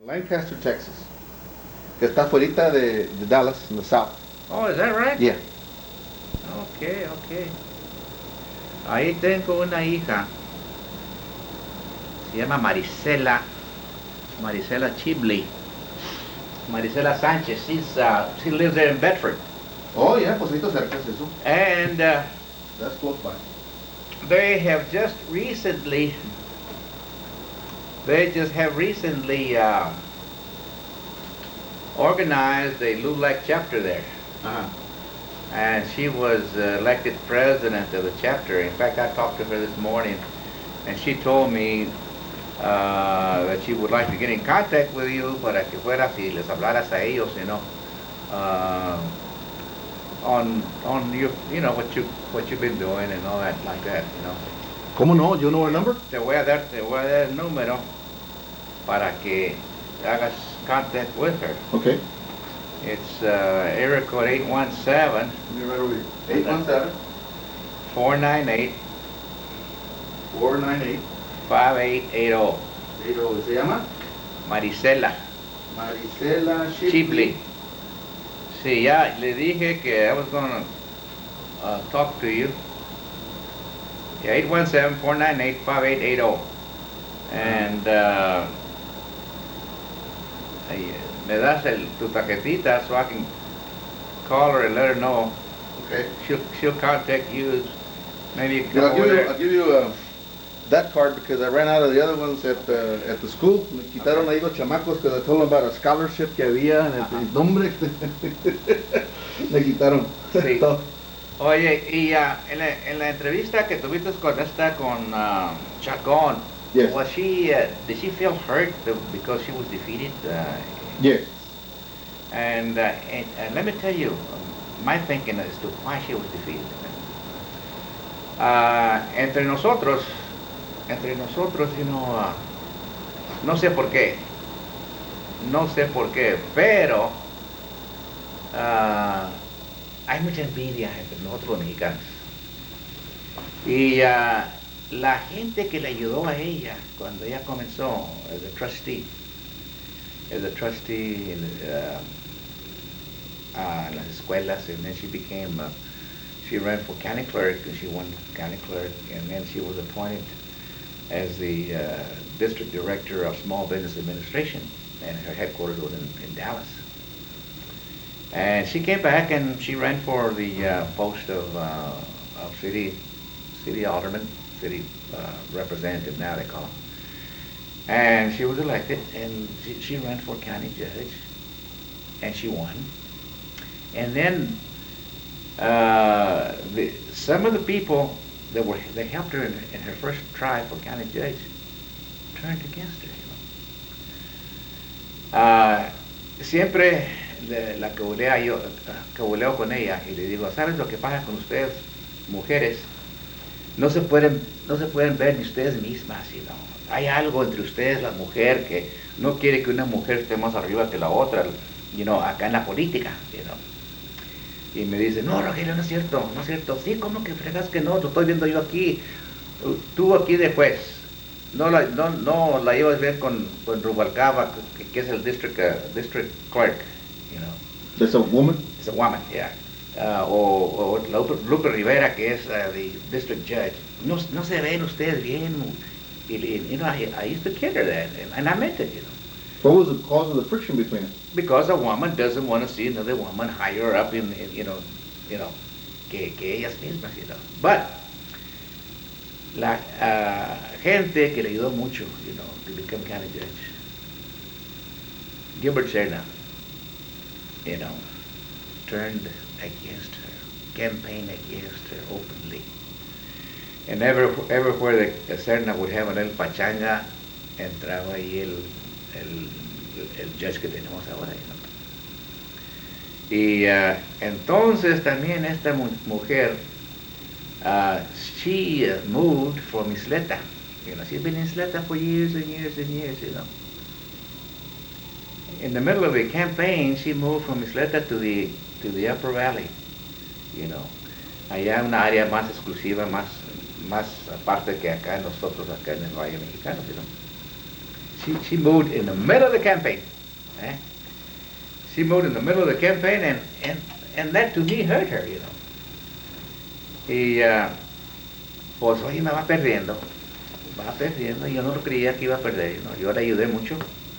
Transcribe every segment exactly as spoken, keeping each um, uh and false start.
Lancaster, Texas. Que está afuera de, de Dallas, in the south. Oh, is that right? Yeah. Okay, okay. Ahí tengo una hija. Se llama Marisela. Marisela Chibley. Marisela Sanchez. She's, uh, she lives there in Bedford. Oh, yeah, pues ahorita cerca es eso. And uh, That's close by. they have just recently, they just have recently uh, organized a L U L A C chapter there. Uh-huh. And she was uh, elected president of the chapter. In fact, I talked to her this morning, and she told me uh, that she would like to get in contact with you para que fueras y les hablaras a ellos, you know, uh, on on your, you know, what you what you've been doing and all that like that, you know. ¿Cómo no? You know her number? Te voy a dar, te voy a dar el número para que hagas contact with her. Okay. It's uh, area code eight one seven. Let me right over here. eight one seven, four nine eight, four nine eight, five eight eight zero. eight oh. ¿Se llama? Marisela Marisela Chibley. Sí, ya le dije que I was going to uh, talk to you. Yeah, eight one seven, four nine eight, five eight eight zero. And uh, I, me das el, tu tarjetita so I can call her and let her know. Okay. She'll, she'll contact you. Maybe you can come I'll give over you, there. I'll give you uh, that card because I ran out of the other ones at the, at the school. Me quitaron ahí los chamacos because I told them about a scholarship que había en el, el nombre. Me quitaron. Sí. todo. Oye, y uh, en, la, en la entrevista que tuviste con esta, con uh, Chacón, Yes. was she, uh, did she feel hurt because she was defeated? Uh, Yes. and, uh, and, and let me tell you, um, my thinking as to why she was defeated. Uh, entre nosotros, entre nosotros, you know, uh, no sé por qué, no sé por qué, pero uh, hay mucha envidia entre nosotros los mexicanos. Y uh, la gente que le ayudó a ella cuando ella comenzó as a trustee, as a trustee in, uh, uh, las escuelas, and then she became, uh, she ran for county clerk, and she won county clerk, and then she was appointed as the uh, district director of small business administration, and her headquarters was in, in Dallas. And she came back and she ran for the uh, post of, uh, of city, city alderman, city uh, representative now they call him. And she was elected, and she, she ran for county judge, and she won. And then uh, the, some of the people that were that helped her in, in her first try for county judge turned against her. You know? uh, siempre le, la cabulea yo, cabuleo con ella y le digo, ¿sabes lo que pasa con ustedes, mujeres? No se pueden, no se pueden ver ni ustedes mismas, you know? Hay algo entre ustedes, la mujer, que no quiere que una mujer esté más arriba que la otra, you know, acá en la política, you know. Y me dice, no, Rogelio, no es cierto, no es cierto. Sí, ¿cómo que fregas que no? Lo estoy viendo yo aquí. Tú aquí de juez. No la, no, no la ibas a ver con, con Rubalcaba, que, que es el district, uh, district clerk, you know. That's a woman? It's a woman, yeah. Uh, o, o Lupe, Lupe Rivera, que es uh, the district judge. No, no se ven ustedes bien. Y, y, you know, I, I used to kid her that, and, and I meant it, you know. What was the cause of the friction between them? Because a woman doesn't want to see another woman higher up in, in you know, you know, que, que ellas mismas, you know. But la uh, gente que le ayudó mucho, you know, to become county judge, Gilbert Serna, you know, turned against her, campaigned against her openly. And ever, everywhere the, the Serna would have a little pachanga, entraba ahí el, el, el judge que tenemos ahora, you know. Y uh, entonces también esta mu mujer, uh, she uh, moved from Isleta. You know, she's been in Isleta for years and years and years, you know. In the middle of the campaign, she moved from Isleta to the, to the Upper Valley, you know. Allá una área más exclusiva, más, más aparte que acá nosotros, acá en el Valle Mexicano, you know. she, she moved in the middle of the campaign. Eh? She moved in the middle of the campaign, and, and, and that to me hurt her, you know. Y uh, pues oye, me va perdiendo, va perdiendo. Yo no lo creía que iba a perder, you know. Yo la ayudé mucho.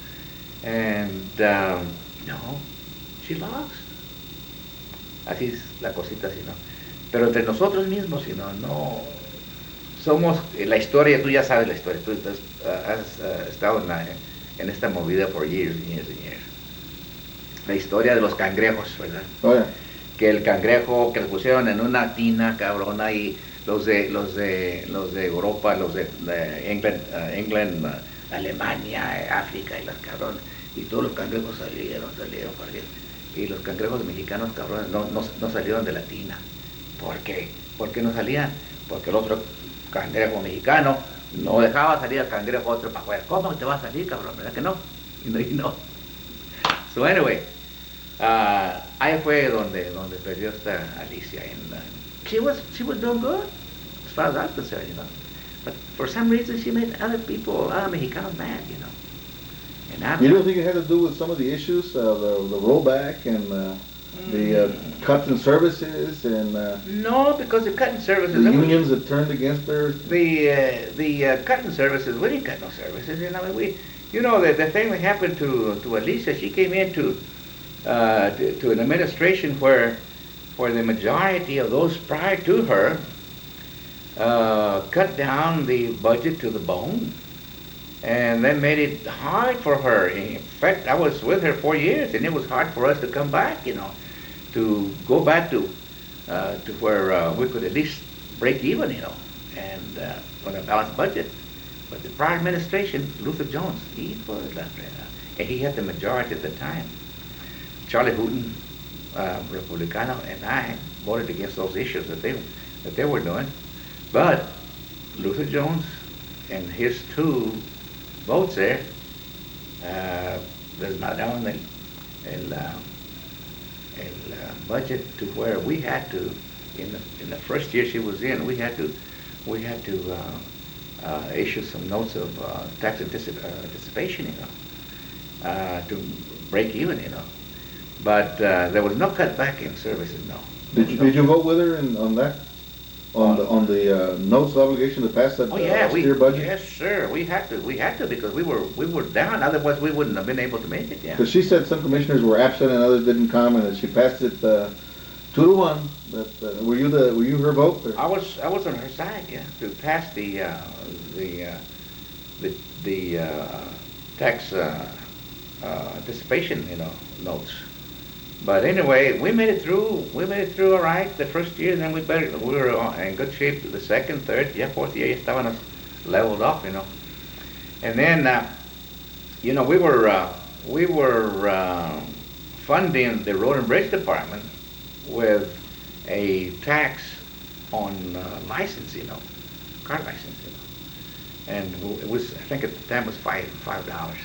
And, um, no, she lost. Así es la cosita, así, ¿no? Pero entre nosotros mismos, you know, no somos, eh, la historia, tú ya sabes la historia, tú has, has uh, estado en, la, en esta movida por years and years and years. La historia de los cangrejos, ¿verdad? Oh, yeah. Que el cangrejo que le pusieron en una tina cabrona, y los de los de los de Europa, los de, de England, uh, England uh, Alemania, África y los cabrones, y todos los cangrejos salieron, salieron, salieron. Y los cangrejos mexicanos, cabrones, no, no, no salieron de la tina. ¿Por qué? ¿Por qué no salían? Porque el otro cangrejo mexicano no dejaba salir al cangrejo otro para afuera. ¿Cómo te va a salir, cabrón? ¿Verdad que no? Y no, y no. So anyway, uh, ahí fue donde, donde perdió esta Alicia. And, uh, she was she was doing good, as far as I was concerned, you know. But for some reason, she made other people, other Mexicanos mad, you know. And I, You don't think it had to do with some of the issues, uh, the, the rollback and uh, the uh, cuts in services and uh, no, because the cutting services, the unions that turned against her? the uh, the uh, cutting services, we didn't cut no services, you know. We, you know, the, the thing that happened to to Alicia, she came into uh, to, to an administration where where the majority of those prior to her uh, cut down the budget to the bone, and then made it hard for her. In fact, I was with her four years, and it was hard for us to come back, you know, to go back to uh, to where uh, we could at least break even, you know, and uh, on a balanced budget. But the prior administration, Luther Jones, he was left right out, and he had the majority at the time. Charlie Hooten, uh, Republicano, and I voted against those issues that they that they were doing. But Luther Jones and his two votes there uh, desmadraron el, el, uh, el uh, budget to where we had to, in the in the first year she was in, we had to we had to uh, uh, issue some notes of uh, tax anticip- uh, anticipation, you know, uh, to break even, you know. But uh, there was no cutback in services, no. Did you, did you vote with her in, on that? On the on the uh, notes obligation to pass that Oh uh, yeah, we, austere budget? yes, sir. We had to. We had to because we were we were down. Otherwise, we wouldn't have been able to make it. Yeah. Because she said some commissioners were absent and others didn't come, and that she passed it uh, two to one. That uh, were you the were you her vote? Or? I was I was on her side. Yeah, to pass the uh, the uh, the the uh, tax uh, uh, anticipation, you know, notes. But anyway, we made it through. We made it through all right the first year, and then we better. We were in good shape the second, third, yeah, fourth year. Estábamos leveled off, you know. And then, uh, you know, we were uh, we were uh, funding the road and bridge department with a tax on uh, license, you know, car license, you know. And it was, I think at the time it was five five dollars.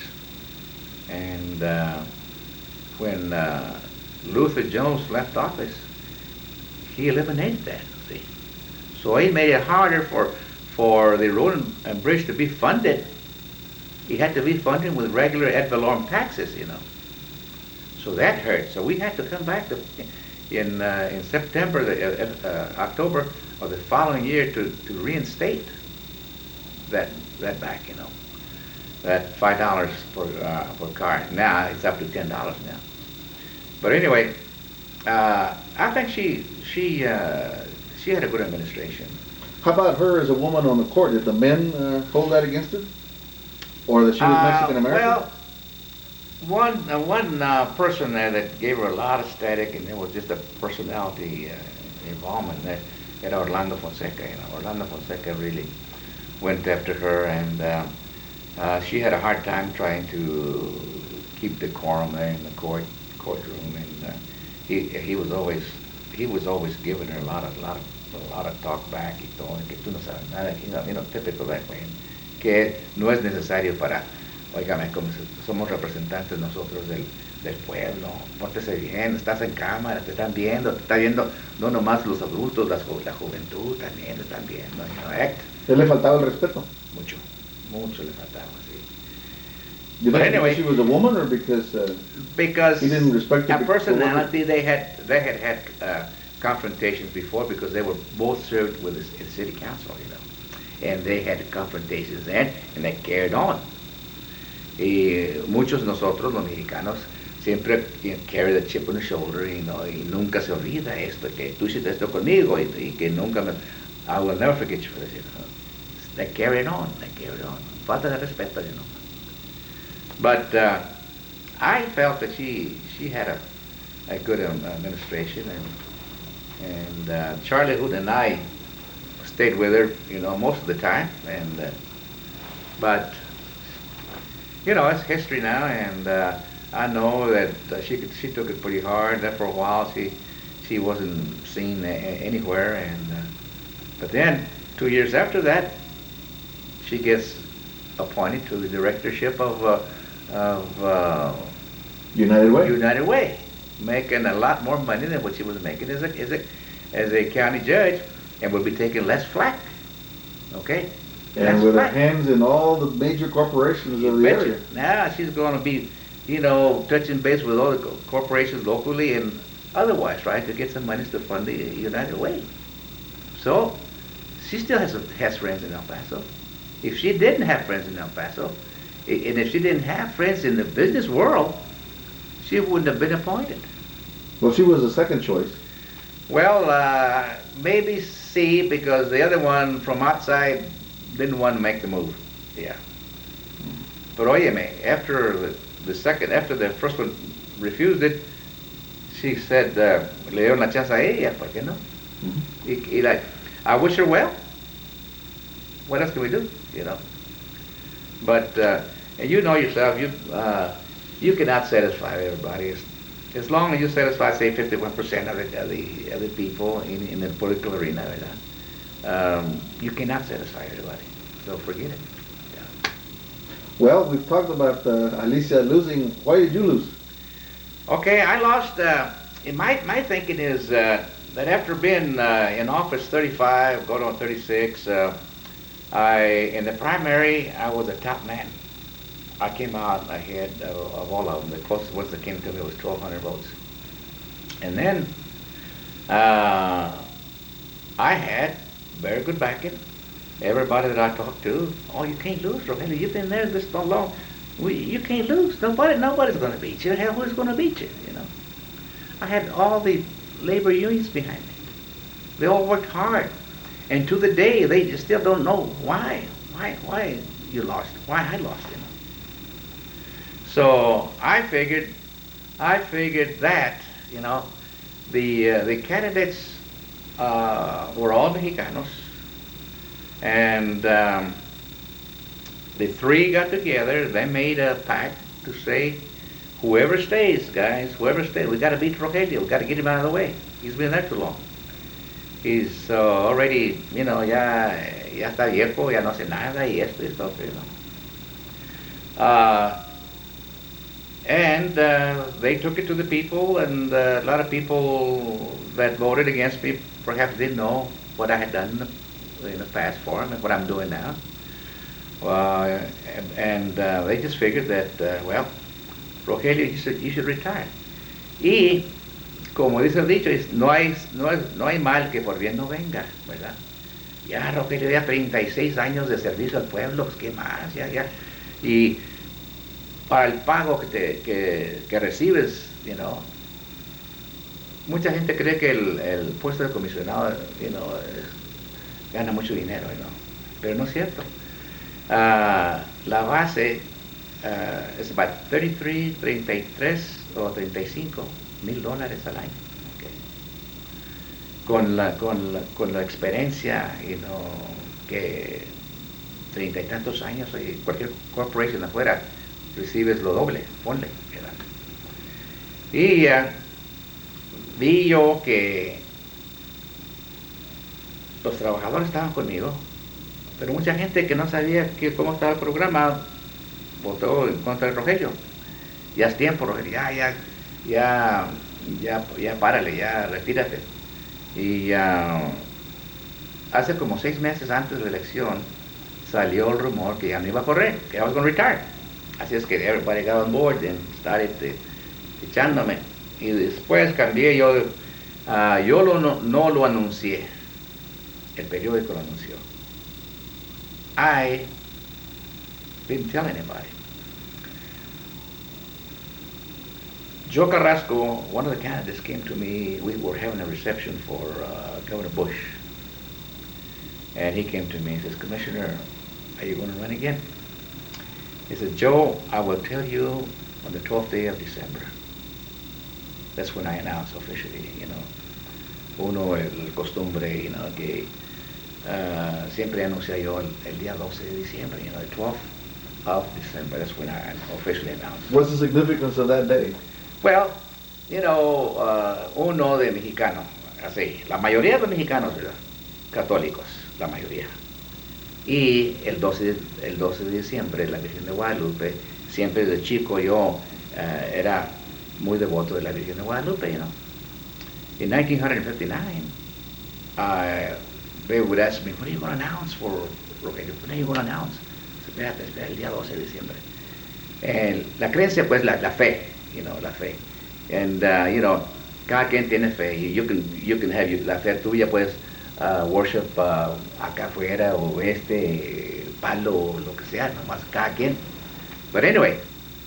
And uh, when uh, Luther Jones left office, he eliminated that, see. So he made it harder for for the road and bridge to be funded. He had to be funded with regular ad valorem taxes, you know. So that hurt. So we had to come back to, in uh, in September, the, uh, uh, October of the following year to, to reinstate that that back, you know. That five dollars per uh, per car. Now it's up to ten dollars now. But anyway, uh, I think she she uh, she had a good administration. How about her as a woman on the court? Did the men uh, hold that against her, or that she was Uh, Mexican American? Well, one uh, one uh, person there that gave her a lot of static, and it was just a personality uh, involvement there, era Orlando Fonseca. You know, Orlando Fonseca really went after her, and uh, uh, she had a hard time trying to keep decorum there in the court courtroom, and uh, he he was always he was always giving her a lot of lot of a lot of talk back y todo, que tú no sabes nada, you know, you know, typical that way, que no es necesario para, oígame, como somos representantes nosotros del, del pueblo, pórtese bien, estás en cámara, te están viendo, te está viendo no nomás los adultos, las, la juventud también te están viendo, you know, act. ¿Él le faltaba el respeto? Mucho, mucho le faltaba, sí. You But think anyway, because she was a woman or because uh, because he didn't respect her the personality, they had they had had uh, confrontations before because they were both served with the city council, you know, and they had confrontations then, and they carried on. Y muchos de nosotros, los mexicanos, siempre you know, carry the chip on the shoulder, you know, y nunca se olvida esto, que tú hiciste esto conmigo, y, y que nunca me, I will never forget you for this, you know. They carried on, they carried on. Falta de respeto, you know. But uh, I felt that she she had a, a good um, administration, and and uh, Charlie Hood and I stayed with her, you know, most of the time. And uh, but you know, it's history now, and uh, I know that uh, she could she took it pretty hard. That for a while she she wasn't seen a- anywhere, and uh, but then two years after that, she gets appointed to the directorship of. Uh, of uh, United Way. United Way, making a lot more money than what she was making as a, as a, as a county judge, and would be taking less flack. Okay? And less with flack. her hands in all the major corporations of the Betcha. area. Now she's going to be, you know, touching base with all the co- corporations locally and otherwise, trying to get some money to fund the United Way. So she still has has friends in El Paso. If she didn't have friends in El Paso, and if she didn't have friends in the business world, she wouldn't have been appointed. Well, she was the second choice. Well, uh, maybe C, because the other one from outside didn't want to make the move. Yeah. But óyeme, after the, the second, after the first one refused it, she said, uh, le dieron la chance a ella, ¿por qué no? Mm-hmm. Y, y like, I wish her well. What else can we do, you know? But, uh, and you know yourself, you uh, you cannot satisfy everybody. As, as long as you satisfy, say, fifty-one percent of the, of the, of the people in, in the political arena, ¿verdad? Um, you cannot satisfy everybody. So forget it. Yeah. Well, we've talked about uh, Alicia losing. Why did you lose? Okay, I lost, uh, in my, my thinking is uh, that after being uh, in office thirty-five, going on thirty-six, uh, I, in the primary, I was a top man. I came out ahead of, of all of them. The closest ones that came to me was twelve hundred votes. And then uh, I had very good backing. Everybody that I talked to, oh, you can't lose, Rogelio. You've been there this long. We, you can't lose. Nobody, nobody's going to beat you. Hell, who's going to beat you? You know. I had all the labor unions behind me. They all worked hard, and to the day they just still don't know why, why, why you lost, why I lost. You know. So I figured, I figured that you know, the uh, the candidates uh, were all Mexicanos, and um, the three got together. They made a pact to say, whoever stays, guys, whoever stays, we got to beat Rogelio. We got to get him out of the way. He's been there too long. He's uh, already, you know, ya, ya está viejo, ya no hace nada, y esto y esto, you know. Uh, and uh, they took it to the people, and uh, a lot of people that voted against me perhaps didn't know what I had done in the, in the past for them and what I'm doing now. Uh, and uh, they just figured that, uh, well, Rogelio, you should, you should retire. Y, como dice el dicho, es, no, hay, no, hay, no hay mal que por bien no venga, ¿verdad? Ya, Rogelio, ya treinta y seis años de servicio al pueblo, ¿qué más? Ya, ya. Y para el pago que, te, que, que recibes, you know, mucha gente cree que el, el puesto de comisionado, you know, es, gana mucho dinero, you know, pero no es cierto. Uh, la base uh, es about thirty-three, treinta y tres o treinta y cinco mil dólares al año. Okay. Con, la, con, la, con la experiencia, you know, que treinta y tantos años, y cualquier corporation afuera recibes lo doble, ponle. ¿Verdad? Y uh, vi yo que los trabajadores estaban conmigo, pero mucha gente que no sabía que, cómo estaba programado votó en contra de Rogelio. Ya es tiempo, Rogelio, ya, ya, ya, ya, ya párale, ya retírate. Y uh, hace como seis meses antes de la elección salió el rumor que ya no iba a correr, que I was going to retire. Así es que everybody got on board and started eh, echándome. Y después cambié yo, uh, yo lo, no, no lo anuncié, el periódico lo anunció. I didn't tell anybody. Joe Carrasco, one of the candidates, came to me. We were having a reception for uh, Governor Bush. And he came to me and says, Commissioner, are you going to run again? He said, Joe, I will tell you on the twelfth day of December. That's when I announced officially, you know. Uno, el costumbre, you know, que uh, siempre anuncia yo el, el día doce de diciembre, you know, the twelfth of December. That's when I officially announced. What's the significance of that day? Well, you know, uh, uno de mexicano, así, la mayoría de los mexicanos, ¿verdad? Católicos, la mayoría. Y el doce, el doce de diciembre, la Virgen de Guadalupe, siempre de chico yo uh, era muy devoto de la Virgen de Guadalupe, you know. In nineteen fifty-nine, uh, they would ask me, what are you going to announce for Rogelio? What are you going to announce? Espérate, espérate, el día doce de diciembre. And la creencia, pues, la, la fe, you know, la fe. And, uh, you know, cada quien tiene fe. You, you can, you can have your, la fe tuya, pues, uh, worship uh, acá afuera o este palo o lo que sea, nomás cada quien. But anyway,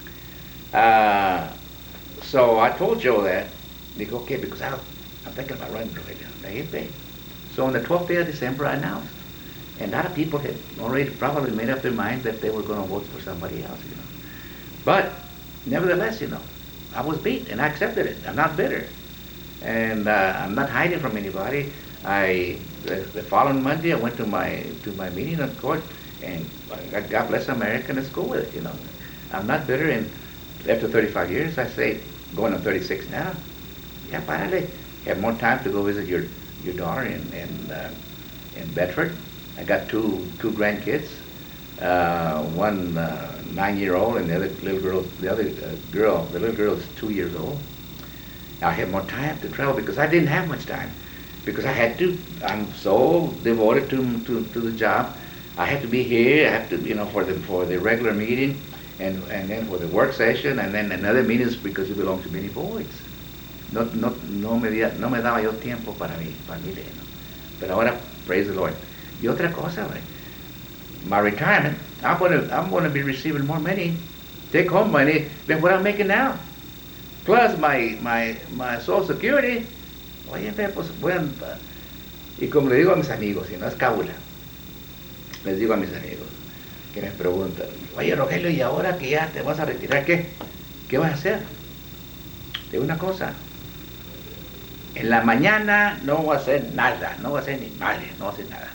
uh, so I told Joe that. Dijo, okay, because I, I'm thinking about running Rogelio. So on the twelfth day of December, I announced. And a lot of people had already probably made up their mind that they were going to vote for somebody else, you know. But nevertheless, you know, I was beat and I accepted it. I'm not bitter. And uh, I'm not hiding from anybody. I, the, the following Monday, I went to my to my meeting at court, and God bless America, let's go with it, you know. I'm not bitter, and after thirty-five years, I say, going on thirty-six now, yeah, finally, have more time to go visit your, your daughter in, in, uh, in Bedford. I got two two grandkids, uh, one uh, nine-year-old, and the other little girl, the other uh, girl, the little girl is two years old. I have more time to travel because I didn't have much time, because I had to. I'm so devoted to to, to the job. I had to be here. I have to, you know, for the for the regular meeting, and and then for the work session, and then another meetings because it belonged to many boys. No no no me da, no me daba yo tiempo para mi familia, ¿no? Pero ahora, praise the Lord. Y otra cosa, right? My retirement, I'm gonna I'm gonna be receiving more money, take home money than what I'm making now. Plus my my my Social Security. Oye, pues bueno, y como le digo a mis amigos, si no es cábula, les digo a mis amigos que me preguntan, oye Rogelio, ¿y ahora que ya te vas a retirar, qué? ¿Qué vas a hacer? De una cosa, en la mañana no voy a hacer nada, no voy a hacer ni madre, no voy a hacer nada.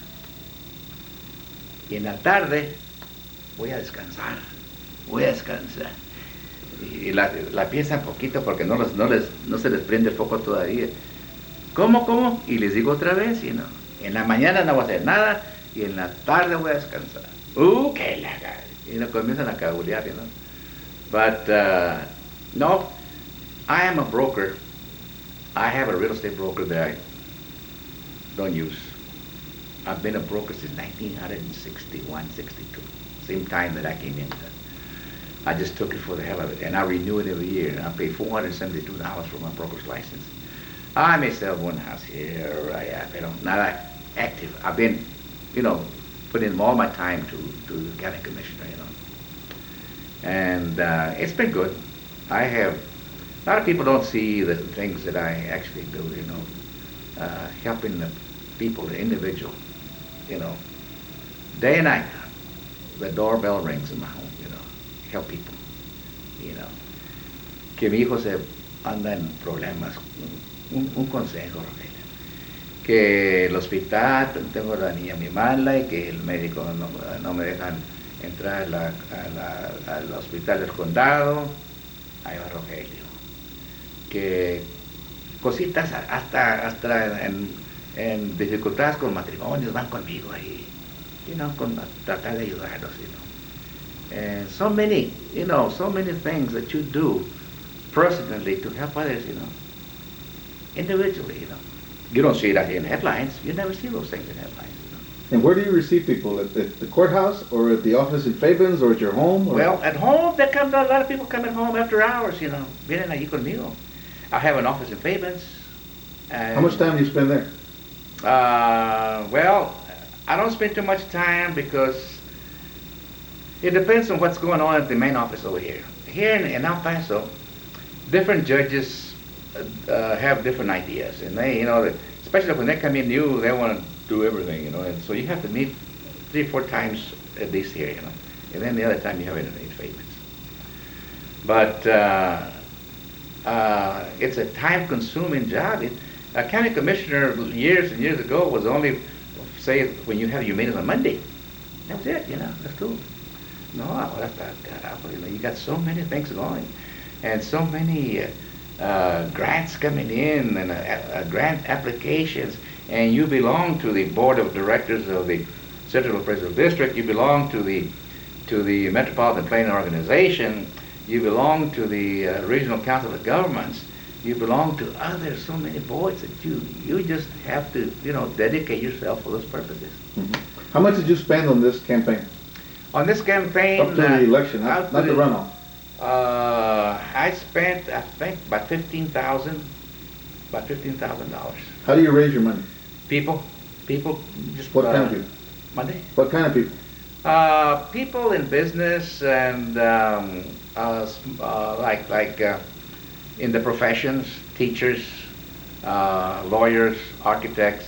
Y en la tarde voy a descansar, voy a descansar. Y la, la piensan poquito porque no, los, no, les, no se les prende el foco todavía. ¿Cómo, cómo? Y les digo otra vez, you know, en la mañana no voy a hacer nada y en la tarde voy a descansar. ¡Uh, qué laga! Y no comienzan a cabulear, you know. But, uh, no, I am a broker. I have a real estate broker that I don't use. I've been a broker since nineteen sixty-one, sixty-two, same time that I came in. I just took it for the hell of it, and I renew it every year, and I pay four hundred seventy-two dollars for my broker's license. I may sell one house here or allá, pero nada active. I've been, you know, putting all my time to, to the county commissioner, you know. And uh, it's been good. I have, a lot of people don't see the things that I actually do, you know, uh, helping the people, the individual, you know. Day and night, the doorbell rings in my home, you know, help people, you know. Que mi hijo se anda en problemas. Un, un consejo, Rogelio. Que el hospital, tengo la niña muy mala y que el médico no, no me dejan entrar a la, a la, al hospital del condado. Ahí va Rogelio. Que cositas hasta, hasta en, en dificultades con matrimonios van conmigo ahí. You know, con tratar de ayudarlos, you know. And so many, you know, so many things that you do personally to help others, you know. Individually, you know. You don't see that in headlines. You never see those things in headlines, you know. And where do you receive people? At, at the courthouse, or at the office in Fabens, or at your home? Or? Well, at home, there come a lot of people coming home after hours, you know. Vienen allí conmigo. I have an office in Fabens. How much time do you spend there? Uh, well, I don't spend too much time because it depends on what's going on at the main office over here. Here in, in El Paso, different judges uh, have different ideas, and they, you know, especially when they come in new, they want to do everything, you know, and so you have to meet three, four times at least here, you know, and then the other time you have it in Fabens. But uh, uh, it's a time-consuming job. It, a county commissioner years and years ago was only, say, when you have your meeting on Monday. That was it, you know, that's cool. No, ahora está carajo, you know, you got so many things going, and so many uh, uh, grants coming in, and uh, uh, grant applications, and you belong to the board of directors of the Central Appraisal District, you belong to the to the Metropolitan Planning Organization, you belong to the uh, Regional Council of Governments, you belong to other so many boards that you you just have to, you know, dedicate yourself for those purposes. Mm-hmm. How much did you spend on this campaign? On this campaign, up to uh, the election, not, not the runoff. Uh, I spent, I think, about fifteen thousand, about fifteen thousand dollars. How do you raise your money? People, people, just what uh, kind of people? Monday. What kind of people? Uh, people in business and um, uh, uh, like like uh, in the professions, teachers, uh, lawyers, architects,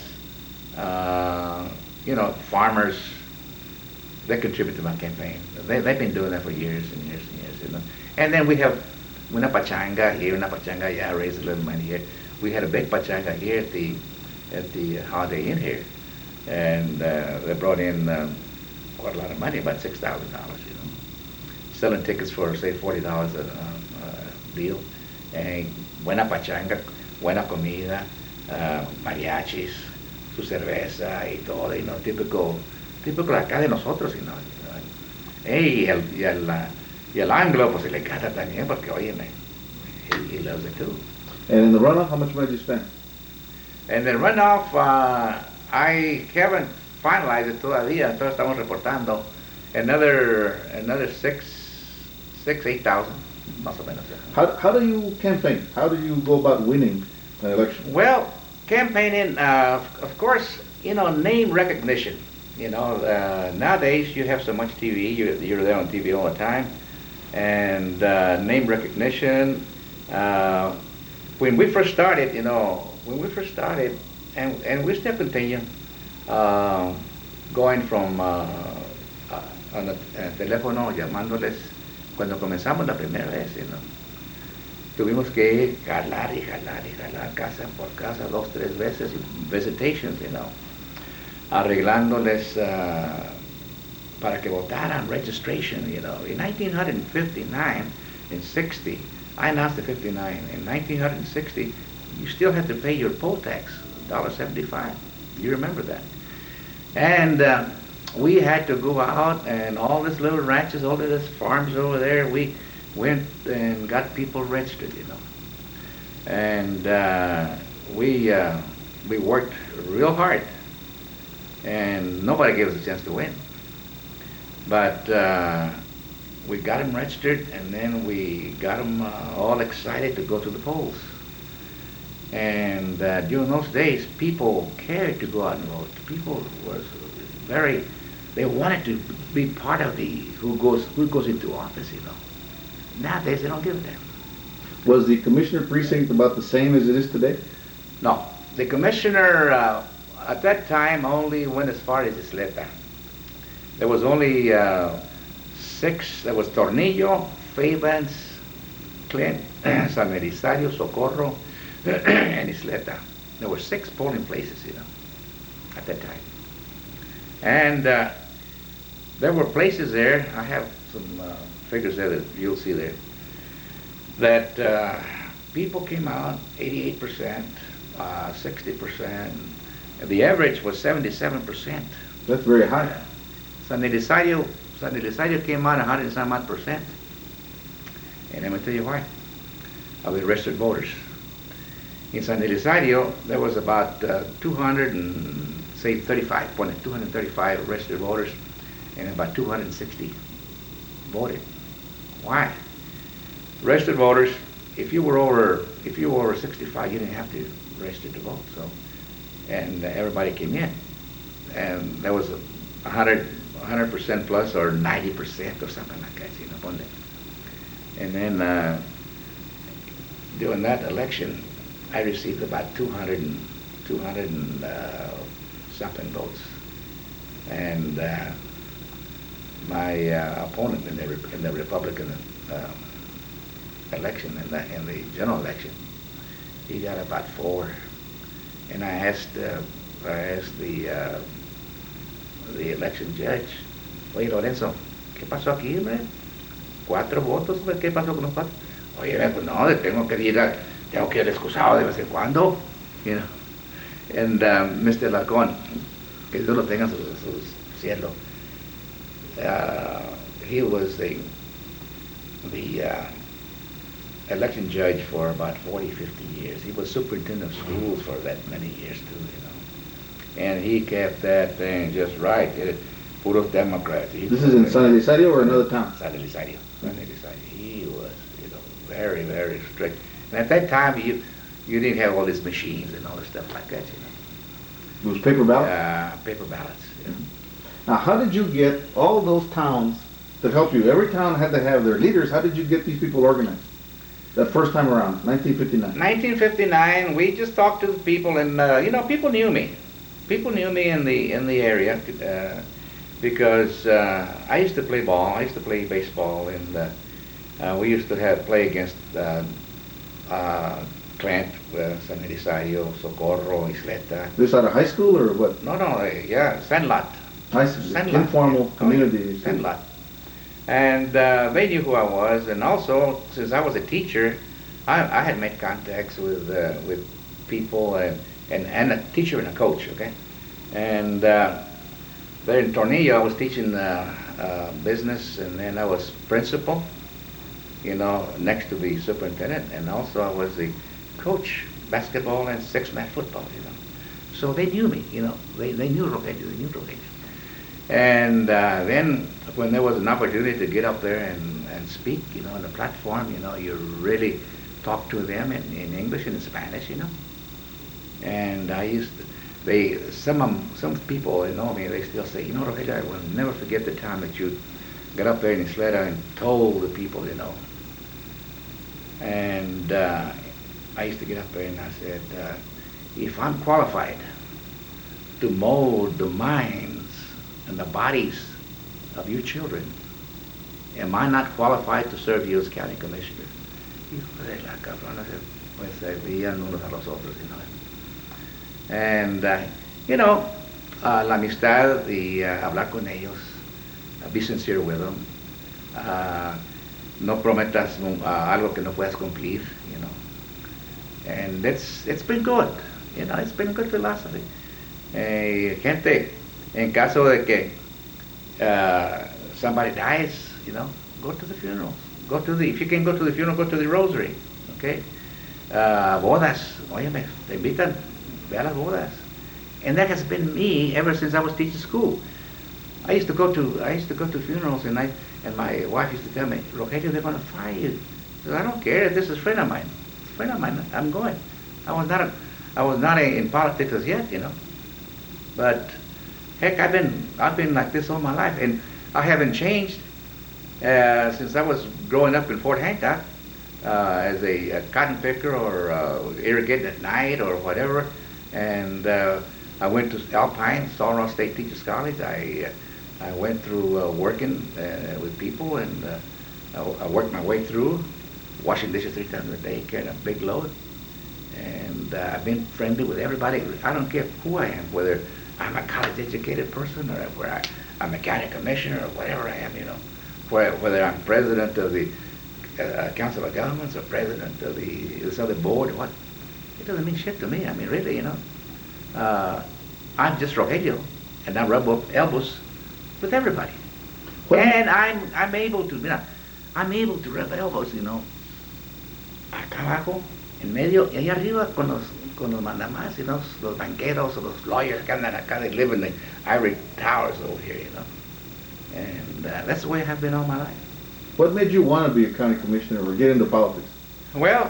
uh, you know, farmers. They contribute to my campaign. They, they've been doing that for years and years and years. You know? And then we have una pachanga here, una pachanga, yeah, raise a little money here. We had a big pachanga here at the at the Holiday Inn here, and uh, they brought in um, quite a lot of money, about six thousand dollars. You know, selling tickets for say forty dollars a uh, deal, and buena pachanga, buena comida, uh, mariachis, su cerveza y todo, you know, typical. Típico acá de nosotros, you know. Hey, y, el, y, el, uh, y el anglo, pues, le encanta también, porque, oye, he, he loves it too. And in the runoff, how much money did you spend? And the runoff, uh, I haven't finalized it todavía, entonces estamos reportando another, another six, six, eight thousand, más o menos. How, how do you campaign? How do you go about winning an election? Well, campaigning, uh, of course, you know, name recognition. You know, uh, nowadays you have so much T V, you're, you're there on T V all the time, and uh, name recognition. Uh, when we first started, you know, when we first started, and, and we still continue, uh, going from uh, uh, on the uh, teléfono, llamándoles, cuando comenzamos la primera vez, you know, tuvimos que jalar y jalar y jalar casa por casa, dos, tres veces, visitations, you know. Arreglándoles uh, para que votaran, registration, you know. In nineteen fifty-nine, in sixty, I announced the fifty-nine. In nineteen sixty, you still had to pay your poll tax, one dollar seventy-five. You remember that. And uh, we had to go out, and all these little ranches, all of these farms over there, we went and got people registered, you know. And uh, we, uh, we worked real hard. And nobody gave us a chance to win. But uh, we got them registered, and then we got them uh, all excited to go to the polls. And uh, during those days, people cared to go out and vote. People was very, they wanted to be part of the, who goes, who goes into office, you know. Nowadays, they don't give a damn. Was the commissioner precinct about the same as it is today? No. The commissioner, uh, at that time, only went as far as Isleta. There was only uh, six, there was Tornillo, Fabens, Clint, San Elizario, Socorro, and Isleta. There were six polling places, you know, at that time. And uh, there were places there, I have some uh, figures there that you'll see there, that uh, people came out eighty-eight percent, uh, sixty percent, the average was seventy-seven percent. That's very high. Uh, San Elizario, San Elizario came out one hundred and some odd percent. And let me tell you why. Of the registered voters. In San Elizario, there was about uh, two hundred say thirty-five, two hundred thirty-five registered voters, and about two hundred sixty voted. Why? Registered voters, if you were over, if you were over sixty-five, you didn't have to register to vote. So, and uh, everybody came in, and there was a hundred, hundred percent plus or ninety percent or something like that, you know, one day. And then uh, during that election, I received about two hundred and two hundred and uh, something votes, and uh, my uh, opponent in the in the Republican uh, election, in the in the general election, he got about four. And I asked uh, I asked the uh, the election judge, oye Lorenzo, ¿qué pasó aquí, hombre? Cuatro votos, ¿qué pasó con los cuatro? Oye, pues no, tengo que ir, a, tengo que ir excusado de vez en cuando, you know. And um, Mister Lacón, que Dios lo tenga en su, su cielo, uh, he was the the uh, election judge for about forty, fifty years. He was superintendent of schools for that many years too, you know. And he kept that thing just right. It, puros Democrats. He This is in San Elizario or another town? San Elizario. San Elizario. He was, you know, very, very strict. And at that time, you you didn't have all these machines and all this stuff like that, you know. It was paper ballot? Uh, paper ballots, yeah. Now, how did you get all those towns to help you? Every town had to have their leaders. How did you get these people organized? That first time around, nineteen fifty-nine. nineteen fifty-nine, we just talked to the people, and uh, you know, people knew me. People knew me in the in the area uh, because uh, I used to play ball. I used to play baseball, and uh, uh, we used to have play against uh, uh, Clint, uh, San Elizario, Socorro, Isleta. This out of high school or what? No, no, uh, yeah, Sandlot. High school, Sandlot. informal Oh, community. Sandlot. And uh, they knew who I was, and also since I was a teacher, I, I had made contacts with uh, with people and, and and a teacher and a coach, okay. And uh, there in Tornillo, I was teaching uh, uh, business, and then I was principal, you know, next to the superintendent, and also I was the coach, basketball and six-man football, you know. So they knew me, you know. They they knew Rogelio, they knew Rogelio. And uh, then when there was an opportunity to get up there and, and speak, you know, on the platform, you know, you really talk to them in, in English and in Spanish, you know. And I used to, they, some of them, some people that know me, they still say, you know, Rogelio, I will never forget the time that you got up there in Isleta and told the people, you know. And uh, I used to get up there and I said, uh, if I'm qualified to mold the minds and the bodies of your children, am I not qualified to serve you as county commissioner? Hijo de la cabrona, pues se veían unos a los otros, you know. And, uh, you know, uh, la amistad, the uh, hablar con ellos, uh, be sincere with them, uh, no prometas uh, algo que no puedas cumplir, you know. And it's, it's been good, you know, it's been good philosophy. Eh, gente, en caso de que uh, somebody dies, you know, go to the funeral. Go to the, if you can go to the funeral, go to the rosary, okay? Uh, bodas, óyeme, te invitan, ve a las bodas. And that has been me ever since I was teaching school. I used to go to, I used to go to funerals, and I, and my wife used to tell me, Rogelio, they're going to fire you. I said, I don't care, this is a friend of mine. A friend of mine, I'm going. I was not, a, I was not a, in politics as yet, you know. But heck, I've been I've been like this all my life, and I haven't changed uh, since I was growing up in Fort Hancock uh, as a, a cotton picker or uh, irrigating at night or whatever. And uh, I went to Alpine, Solross State Teachers College. I uh, I went through uh, working uh, with people, and uh, I, I worked my way through, washing dishes three times a day, carrying a big load. And uh, I've been friendly with everybody. I don't care who I am, whether I'm a college-educated person, or whether I, I'm a county commissioner, or whatever I am, you know. Whether, whether I'm president of the uh, Council of Governments, or president of the this other board, or what. It doesn't mean shit to me. I mean, really, you know. Uh, I'm just Rogelio, and I rub up elbows with everybody. Well, and I'm I'm able to, you know, I'm able to rub elbows, you know, acá abajo, en medio, y ahí arriba con los, con los mandamás, you know, los banqueros, or los lawyers que andan acá, they live in the ivory towers over here, you know. And uh, that's the way I've been all my life. What made you want to be a county commissioner or get into politics? Well,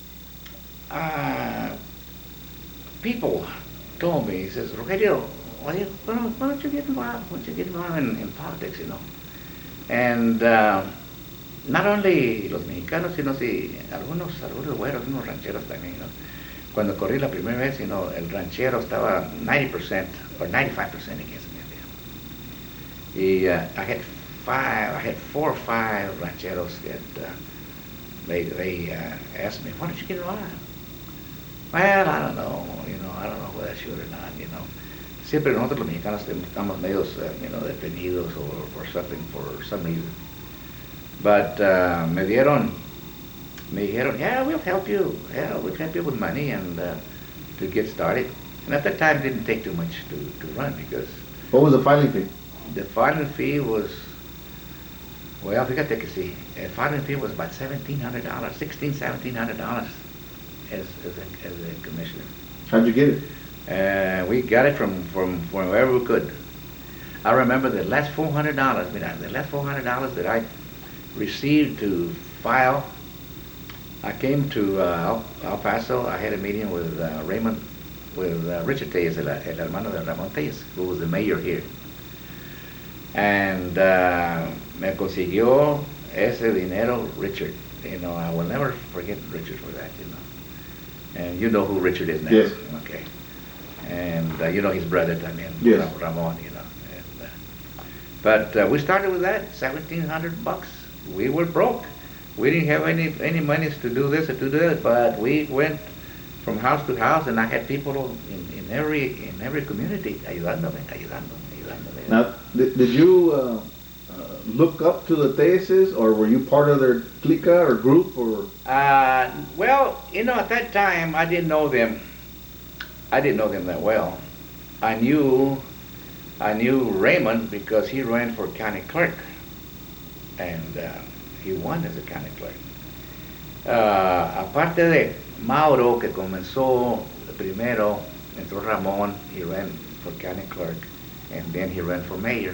uh, people told me, he says, Rogelio, why, why, don't, why don't you get involved? Why don't you get involved in, in politics, you know? And uh, not only los mexicanos, sino si algunos, algunos güeros, unos rancheros también, you know? Cuando corrí la primera vez, you know, el ranchero estaba ninety percent or ninety-five percent against me. Y uh, I had five, I had four or five rancheros that uh, they, they uh, asked me, why don't you get involved? Well, I don't know, you know, I don't know whether I should or not, you know. Siempre nosotros los mexicanos estamos medios, uh, you know, detenidos or, or something for some reason. But uh, me dieron, me dijeron, yeah, we'll help you. Yeah, we'll help you with money and uh, to get started. And at that time, it didn't take too much to, to run because... What was the filing fee? The filing fee was, well, fíjate que sí, the filing fee was about seventeen hundred dollars, sixteen, seventeen hundred dollars as, as, a, as a commissioner. How'd you get it? Uh, we got it from, from, from wherever we could. I remember the last four hundred dollars, mira, the last four hundred dollars that I received to file, I came to uh, El, El Paso. I had a meeting with uh, Raymond, with uh, Richard Tellez, el, el hermano de Ramón Tellez, who was the mayor here. And uh, me consiguió ese dinero Richard. You know, I will never forget Richard for that, you know. And you know who Richard is now. Yes. Okay. And uh, you know his brother también, yes. Ramon, you know. And, uh, but uh, we started with that, seventeen hundred bucks. We were broke. We didn't have any any monies to do this or to do that, but we went from house to house, and I had people in, in every in every community ayudándome, ayudándome, ayudándome. Now, did, did you uh, uh, look up to the Tellezes, or were you part of their clica or group, or? Uh, well, you know, at that time, I didn't know them. I didn't know them that well. I knew, I knew Raymond because he ran for county clerk, and uh, he won as a county clerk. Uh, aparte de Mauro, que comenzó primero, entró Ramón, he ran for county clerk, and then he ran for mayor,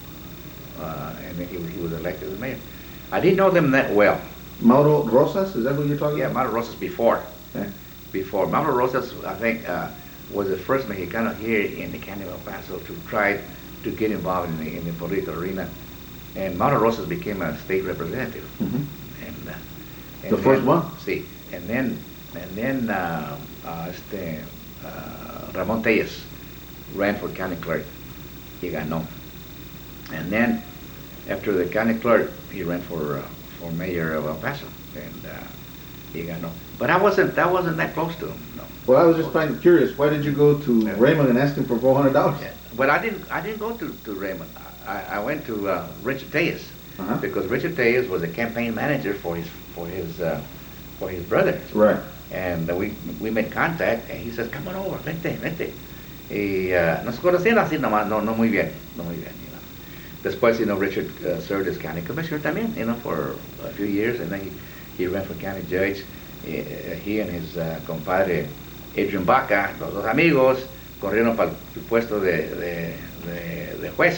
uh, and then he, he was elected as mayor. I didn't know them that well. Mauro Rosas, is that what you're talking Yeah, about? Mauro Rosas before. Okay. Before. Mauro Rosas, I think, uh, was the first Mexicano here in the county of El Paso to try to get involved in the, in the political arena. And Mauro Rosas became a state representative. Mm-hmm. And, uh, and the then, first one? Sí. And then, and then uh, uh, este, uh, Ramón Tellez ran for county clerk. He ganó. And then, after the county clerk, he ran for uh, for mayor of El Paso, and uh, he ganó. But I wasn't, I wasn't that close to him. No. Well, I was just kind of curious. Why did you go to Yeah. Raymond and ask him for four hundred dollars? Yeah. But I didn't, I didn't go to, to Raymond. I, I went to uh, Richard Tellez, Uh-huh. because Richard Tellez was a campaign manager for his for his uh, for his brother. Right. And uh, we we made contact, and he says, "Come on over, vente, vente." Y uh, nos conocían así nomás, no, no muy bien, no muy bien, you know. Después, you know, Richard uh, served as county commissioner también, you know, for a few years, and then he, he ran for county judge. He, uh, he and his uh, compadre Adrian Baca, los dos amigos, corrieron para el puesto de, de, de, de juez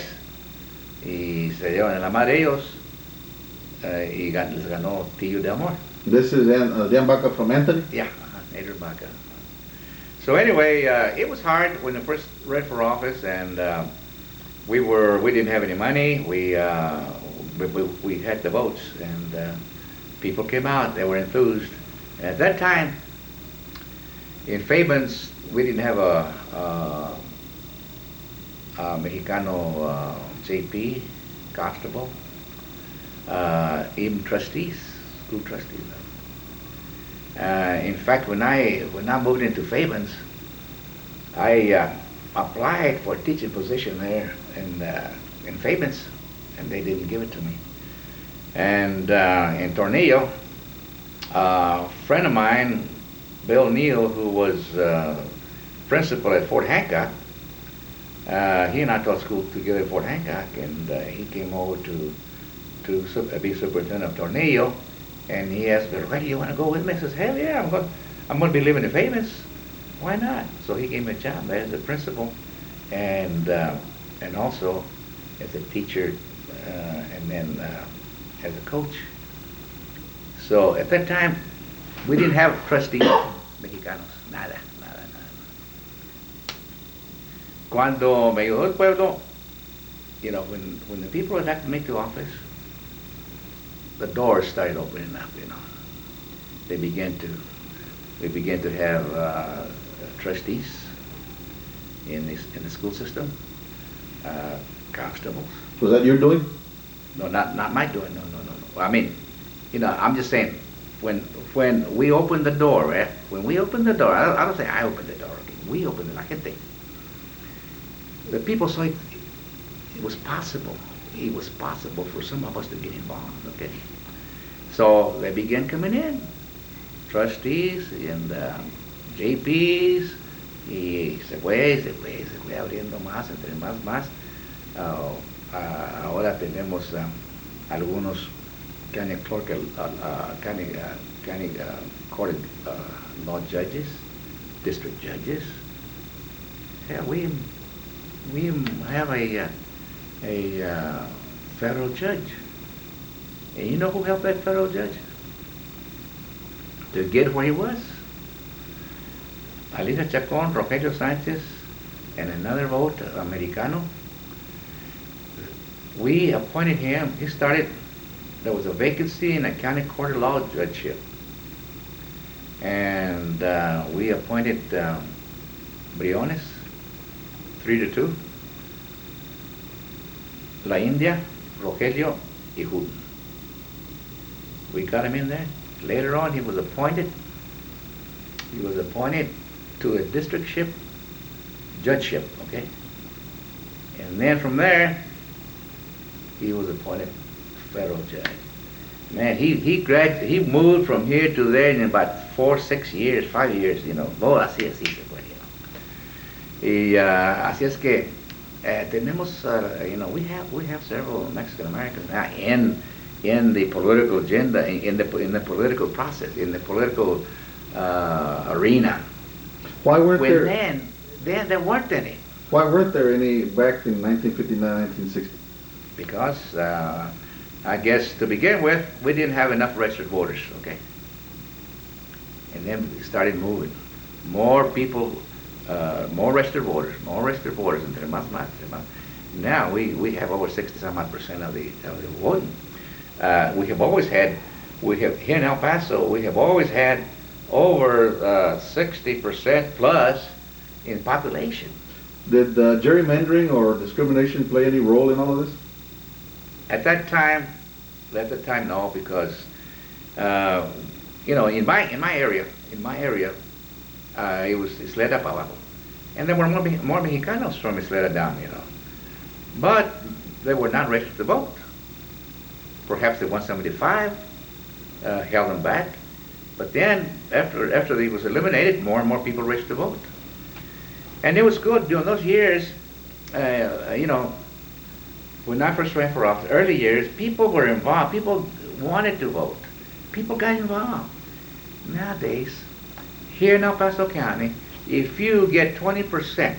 y se llevan en la madre ellos, uh, y gan, les ganó Tillo de Amor. This is uh, Dan Baca from Anthony? Yeah, uh-huh, Adrian Baca. So anyway, uh, it was hard when I first ran for office, and uh, we were we didn't have any money. We uh, we, we, we had the votes, and uh, people came out. They were enthused. And at that time, in Fabens, we didn't have a, a, a Mexicano uh, J P, constable, uh, even trustees, school trustees. Uh, in fact, when I when I moved into Fabens, I uh, applied for a teaching position there in uh, in Fabens, and they didn't give it to me. And uh, in Tornillo, a friend of mine, Bill Neal, who was uh, principal at Fort Hancock, uh, he and I taught school together at Fort Hancock, and uh, he came over to to be superintendent of Tornillo. And he asked me, "Where do you want to go with me?" I says, "Hell yeah, I'm going. I'm going to be living and famous. Why not? So he gave me a job as a principal, and uh, and also as a teacher, uh, and then uh, as a coach. So at that time, we didn't have trustees mexicanos, nada, nada, nada. Cuando me ayudó el pueblo, you know, when when the people elected me to office, the doors started opening up. You know, they began to, we began to have uh, trustees in the in the school system, uh, constables. Was that your doing? No, not not my doing. No, no, no, no. I mean, you know, I'm just saying, when when we opened the door, right? When we opened the door, I don't, I don't say I opened the door. Okay? We opened it. I can think. The people saw it, it was possible. It was possible for some of us to get involved. Okay, so they began coming in, trustees and uh, J Ps, y se fue, se fue, se fue abriendo más, entre más, más. Uh, uh, ahora tenemos uh, algunos county clerk, uh, uh, county, uh, county uh, court uh, law judges, district judges. Yeah, we we have a uh, a uh, federal judge, and you know who helped that federal judge to get where he was? Alisa Chacon, Rogelio Sanchez, and another vote, Americano. We appointed him. He started. There was a vacancy in a county court law judgeship, and uh, we appointed um, Briones, three to two. La India, Rogelio, y Hooten. We got him in there. Later on, he was appointed. He was appointed to a districtship, judgeship, okay? And then from there, he was appointed federal judge. Man, he he grad he moved from here to there in about four, six years, five years, you know. Oh, así, así se fue, you know. Y uh, así es que uh, tenemos, uh, you know, we have we have several Mexican Americans now in in the political agenda, in, in the in the political process, in the political uh, arena. Why weren't when there? Then, then there weren't any. Why weren't there any back in nineteen fifty-nine, nineteen sixty? Because uh, I guess to begin with, we didn't have enough registered voters, okay? And then we started moving. More people, uh, more registered voters, more registered voters, entre más, más, entre más. Now we, we have over sixty some odd percent of the, of the voting. Uh, we have always had, we have, here in El Paso, we have always had over uh, sixty percent plus in population. Did uh, gerrymandering or discrimination play any role in all of this? At that time, at that time, no, because uh, you know, in my in my area, in my area, uh, it was Isleta para abajo, and there were more more Mexicanos from Isleta down, you know, but they were not registered to vote. Perhaps the one seventy-five uh, held them back, but then after after he was eliminated, more and more people registered to vote, and it was good during those years. Uh, you know. When I first ran for office, early years, people were involved. People wanted to vote. People got involved. Nowadays, here in El Paso County, if you get twenty percent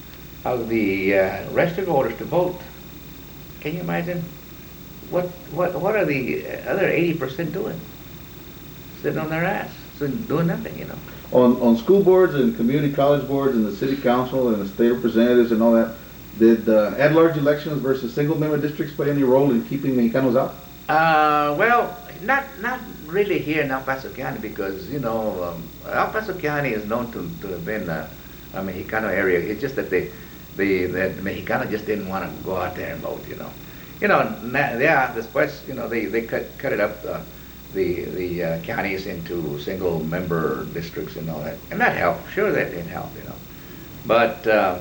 of the uh, registered voters to vote, can you imagine what what what are the other eighty percent doing? Sitting on their ass, doing nothing, you know. On on school boards and community college boards and the city council and the state representatives and all that. Did uh, at-large elections versus single-member districts play any role in keeping Mexicanos out? Uh, well, not not really here in El Paso County because, you know, um, El Paso County is known to, to have been a, a Mexicano area. It's just that the, the, the Mexicano just didn't want to go out there and vote, you know. You know, na, yeah, después, you know, they, they cut cut it up, uh, the, the uh, counties into single-member districts and all that. And that helped. Sure, that did help, you know. But... Uh,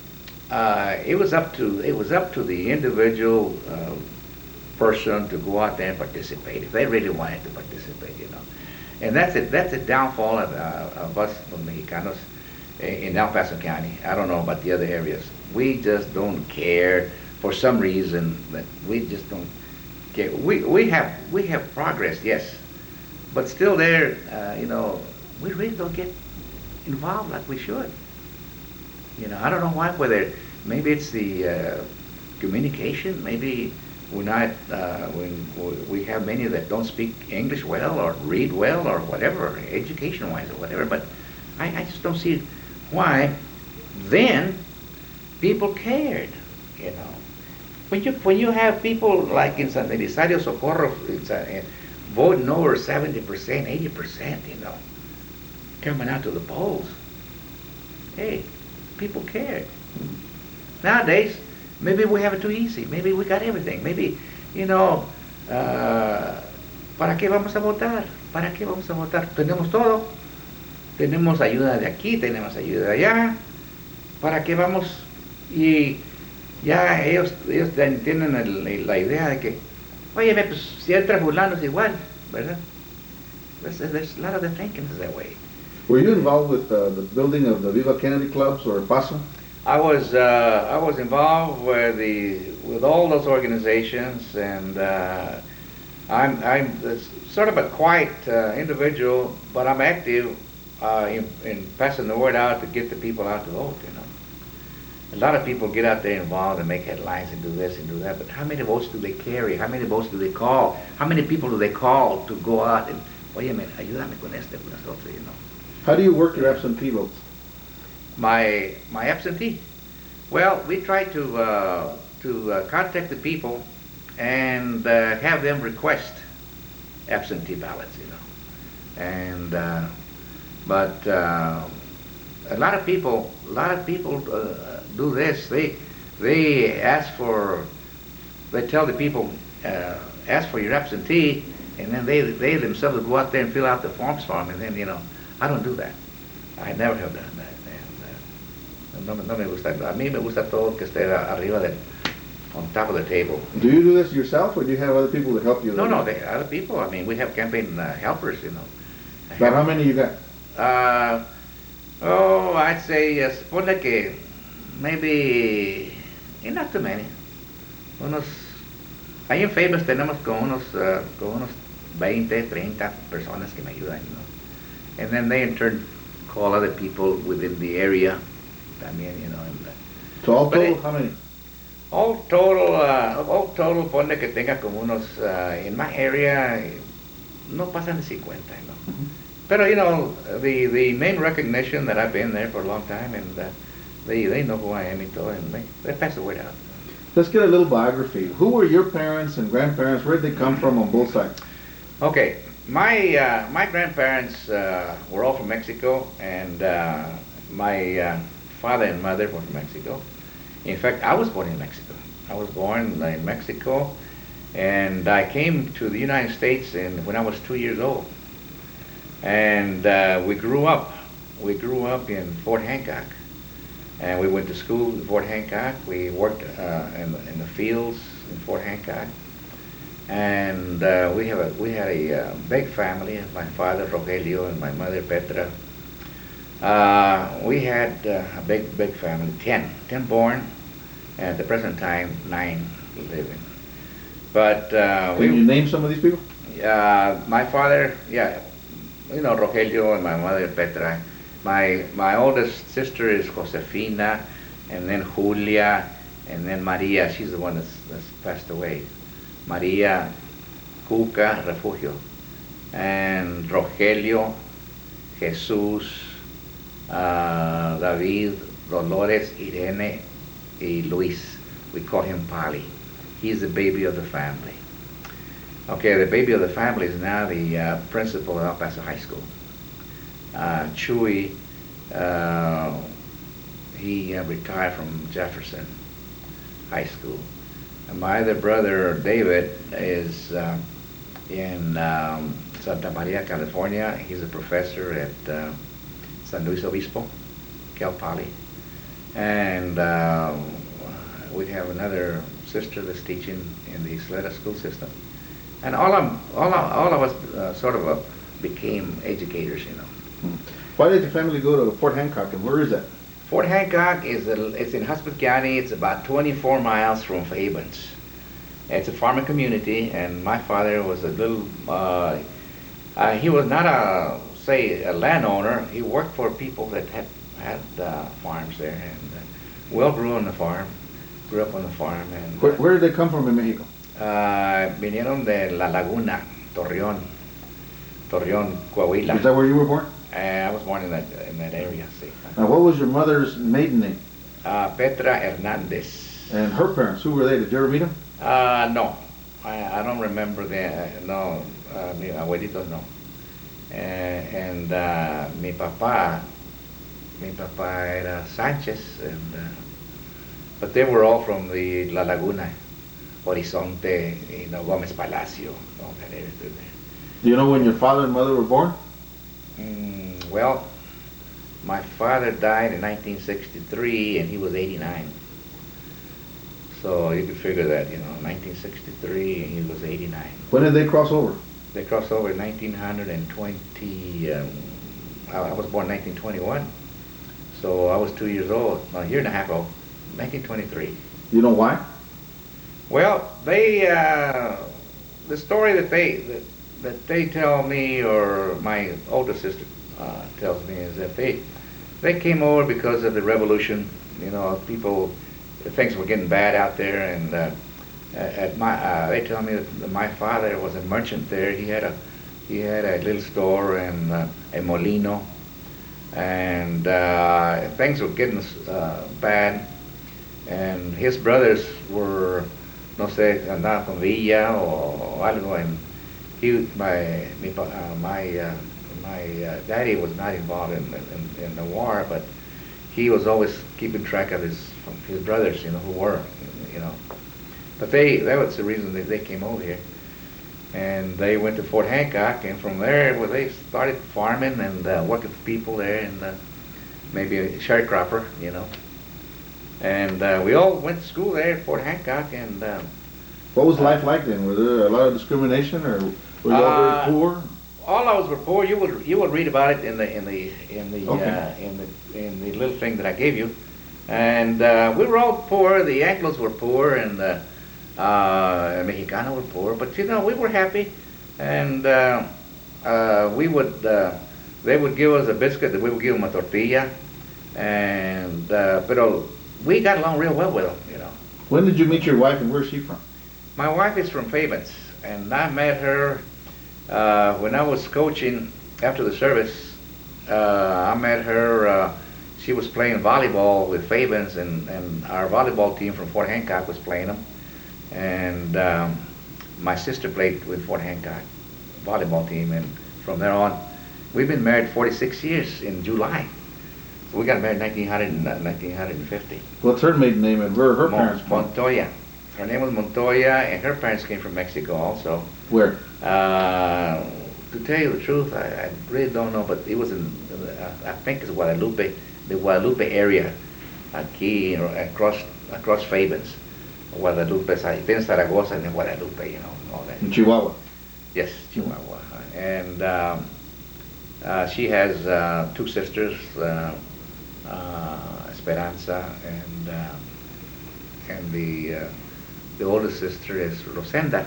Uh, it was up to it was up to the individual uh, person to go out there and participate if they really wanted to participate, you know. And that's it. That's the downfall of, uh, of us Mexicanos in El Paso County. I don't know about the other areas. We just don't care for some reason. That we just don't care. We we have we have progress, yes, but still there. Uh, you know, we really don't get involved like we should. You know, I don't know why, whether maybe it's the uh, communication, maybe we're not, uh, when we have many that don't speak English well or read well or whatever, education-wise or whatever, but I, I just don't see why then people cared, you know. When you, when you have people like in San Belisario Socorro, it's a, voting over seventy percent, eighty percent, you know, coming out to the polls, hey, people cared. Nowadays, maybe we have it too easy. Maybe we got everything. Maybe, you know, uh, ¿para qué vamos a votar? ¿Para qué vamos a votar? Tenemos todo. Tenemos ayuda de aquí, tenemos ayuda de allá. ¿Para qué vamos? Y ya ellos, ellos tienen el, la idea de que, oye, pues si entra fulano es igual, ¿verdad? There's, there's a lot of the thinking is that way. Were you involved with uh, the building of the Viva Kennedy clubs or Paso? I was uh, I was involved with the with all those organizations, and uh, I'm I'm sort of a quiet uh, individual, but I'm active uh, in, in passing the word out to get the people out to vote. You know, a lot of people get out there involved and make headlines and do this and do that, but how many votes do they carry? How many votes do they call? How many people do they call to go out and, oye, man, ayúdame con este, con este otro, you know? How do you work your absentee votes? My my absentee. Well, we try to uh, to uh, contact the people and uh, have them request absentee ballots, you know. And uh, but uh, a lot of people, a lot of people uh, do this. They they ask for, they tell the people, uh, ask for your absentee, and then they they themselves go out there and fill out the forms for them, and then, you know, I don't do that. I never have done that. And, uh, no, no me gusta. A mí me gusta todo que esté arriba del, on top of the table. Do you do this yourself, or do you have other people that help you? No, no, they, other people. I mean, we have campaign uh, helpers, you know. But how many you got? Uh, oh, I'd say, uh, supone que maybe, eh, not too many. Unos, ahí en Famous tenemos con unos, uh, con unos veinte, treinta personas que me ayudan, you know. And then they in turn call other people within the area, también, you know. And, uh, so all total, it, how many? All total, uh, all total, ponle que tenga como unos, uh, in my area, no pasan de cincuenta, you know. Mm-hmm. Pero, you know, the, the main recognition that I've been there for a long time, and uh, they, they know who I am and todo, and they, they pass the word out. Let's get a little biography. Who were your parents and grandparents? Where did they come from on both sides? Okay. My uh, my grandparents uh, were all from Mexico, and uh, my uh, father and mother were from Mexico. In fact, I was born in Mexico. I was born in Mexico, and I came to the United States in, when I was two years old. And uh, we grew up. We grew up in Fort Hancock, and we went to school in Fort Hancock. We worked uh, in, in the fields in Fort Hancock. And uh, we have a we had a uh, big family. My father Rogelio and my mother Petra. Uh, we had uh, a big big family, ten, ten born, and at the present time nine living. But uh, can we, you name some of these people? Uh, my father, yeah, you know, Rogelio, and my mother Petra. My my oldest sister is Josefina, and then Julia, and then Maria. She's the one that's, that's passed away. María, Cuca, Refugio, and Rogelio, Jesús, uh, David, Dolores, Irene, y Luis. We call him Pali. He's the baby of the family. Okay, the baby of the family is now the uh, principal of El Paso High School. Uh, Chuy, uh, he uh, retired from Jefferson High School. My other brother, David, is uh, in um, Santa Maria, California. He's a professor at uh, San Luis Obispo, Cal Poly. And uh, we have another sister that's teaching in the Isleta school system. And all of, all of, all of us uh, sort of uh, became educators, you know. Why did your family go to Fort Hancock, and where is that? Fort Hancock is a, it's in Hudson County. It's about twenty-four miles from Fabens. It's a farming community, and my father was a little. Uh, uh, he was not a say, a landowner. He worked for people that had had uh, farms there, and uh, well grew on the farm, grew up on the farm. And Where, where did they come from in Mexico? uh, vinieron de La Laguna, Torreón, Torreón, Coahuila. Is that where you were born? Uh, I was born in that in that area. See. Now, what was your mother's maiden name? Uh, Petra Hernandez. And her parents, who were they? Did you ever meet them? Uh, no, I, I don't remember the, uh, no, uh, mi abuelitos no. Uh, and uh, mi papá, mi papá era Sanchez, and, uh, but they were all from the La Laguna, Horizonte, you know, Gomez Palacio, all that area through there. Do you know when your father and mother were born? Mm, well, my father died in nineteen sixty-three, and he was eighty-nine. So you could figure that, you know, nineteen sixty-three, and he was eighty-nine. When did they cross over? They crossed over in nineteen twenty. Um, I, I was born in nineteen twenty-one, so I was two years old, a year and a half old, nineteen twenty-three. You know why? Well, they, uh, the story that they that, that they tell me, or my older sister uh, tells me, is that they they came over because of the revolution. You know, people, things were getting bad out there, and uh, at my, uh, they tell me that my father was a merchant there. He had a he had a little store and uh, a molino, and uh, things were getting uh, bad. And his brothers were, no sé, andaban con Villa o algo, and he, my, mi, uh, my, uh, my uh, daddy was not involved in, in, in the war, but he was always keeping track of his his brothers, you know, who were, you know. But they, that was the reason that they came over here. And they went to Fort Hancock, and from there, well, they started farming and uh, working for people there, and uh, maybe a sharecropper, you know. And uh, we all went to school there at Fort Hancock, and uh, What was life like then? Was there a lot of discrimination, or were you all Uh, very poor? all of us were poor. You would you would read about it in the in the in the Okay. uh, in the in the little thing that I gave you, and uh, we were all poor. The Anglos were poor, and the uh, Mexicano were poor. But you know, we were happy, and uh, uh, we would uh, they would give us a biscuit, and we would give them a tortilla, and uh, pero we got along real well with them. You know, When did you meet your wife, and where's she from? my wife is from Fabens, and I met her uh, when I was coaching after the service. Uh, I met her, uh, she was playing volleyball with Fabens, and, and our volleyball team from Fort Hancock was playing them. And um, my sister played with Fort Hancock volleyball team, and from there on, we've been married forty-six years in July. So we got married in nineteen fifty. What's her maiden name, and where are her Mon- parents from? Montoya. Her name was Montoya, and her parents came from Mexico also. Where? Uh, to tell you the truth, I, I really don't know, but it was in, uh, I think it's Guadalupe, the Guadalupe area, aquí, across across Fabens. Guadalupe, tienes Zaragoza and then Guadalupe, you know, all that. In Chihuahua. Yes, Chihuahua. And um, uh, she has uh, two sisters, uh, uh, Esperanza, and uh, and the uh, the oldest sister is Rosenda.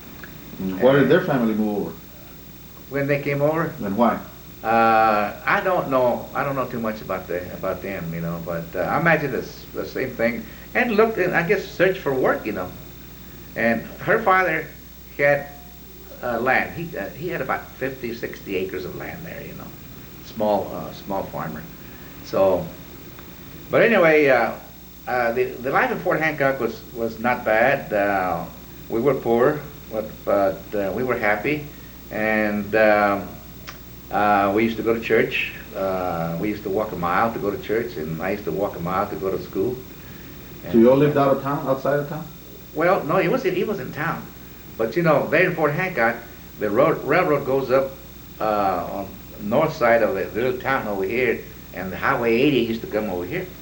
Why did their family move over? When they came over, And why? uh, I don't know. I don't know too much about the about them, you know. But uh, I imagine it's the same thing. And looked, and I guess searched for work, you know. And her father had uh, land. He uh, he had about fifty, sixty acres of land there, you know. Small uh, small farmer. So, but anyway, uh, uh, the the life in Fort Hancock was was not bad. Uh, we were poor, but but uh, we were happy, and um, uh, we used to go to church. Uh, we used to walk a mile to go to church, and I used to walk a mile to go to school. So you all lived out of town, outside of town? Well, no, he was he was in town, but you know, there in Fort Hancock, the road railroad goes up uh, on the north side of the little town over here, and the Highway eighty used to come over here.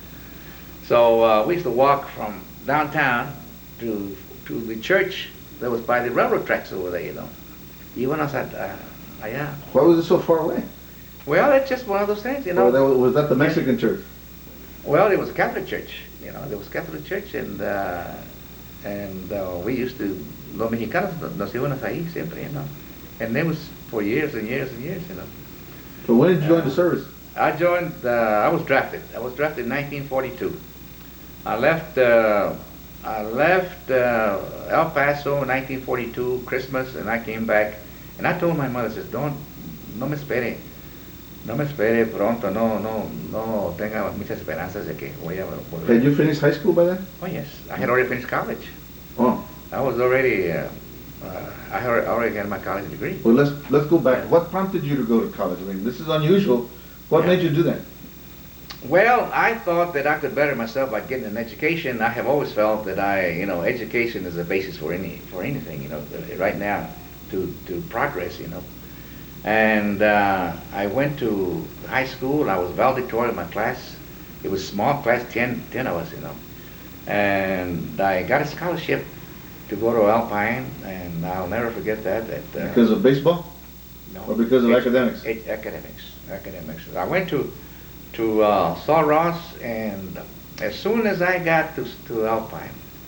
So uh, we used to walk from downtown to to the church that was by the railroad tracks over there, you know. Íbamos a, uh, allá. Why was it so far away? Well, it's just one of those things, you know. Or that was, was that the Mexican church? Well, it was a Catholic church, you know. There was a Catholic church, and uh, and uh, we used to, los mexicanos nos íbamos ahí siempre, you know. And it was for years and years and years, you know. So when did you join the service? I joined, uh, I was drafted. I was drafted in nineteen forty-two. I left, uh, I left uh, El Paso in nineteen forty-two, Christmas, and I came back. And I told my mother, I said, don't, no me espere. No me espere pronto, no, no, no tenga muchas esperanzas de que voy a volver. Had you finished high school by then? Oh yes, I had already finished college. Oh. I was already, uh, uh, I had already had my college degree. Well, let's let's go back. What prompted you to go to college? I mean, this is unusual. What Yeah. made you do that? Well, I thought that I could better myself by getting an education. I have always felt that I, you know, education is the basis for any for anything, you know, right now to to progress, you know. And uh, I went to high school. I was valedictorian in my class. It was small class, ten, ten of us, you know. And I got a scholarship to go to Alpine, and I'll never forget that. that uh, Because of baseball? no, Or because of it- academics? it- academics, academics. I went to to uh, Saul Ross, and as soon as I got to to Alpine,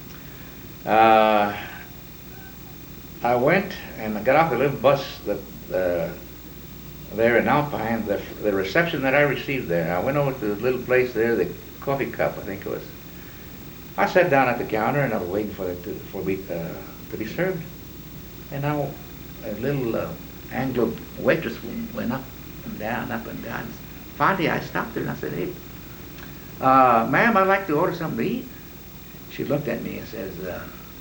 uh, I went and I got off the little bus that uh, there in Alpine. The, the reception that I received there, I went over to the little place there, the Coffee Cup, I think it was. I sat down at the counter and I was waiting for it to for me uh, to be served, and now a little uh, Anglo waitress went up and down, up and down. Finally, I stopped her and I said, "Hey, uh, ma'am, I'd like to order something to eat." She looked at me and says, uh,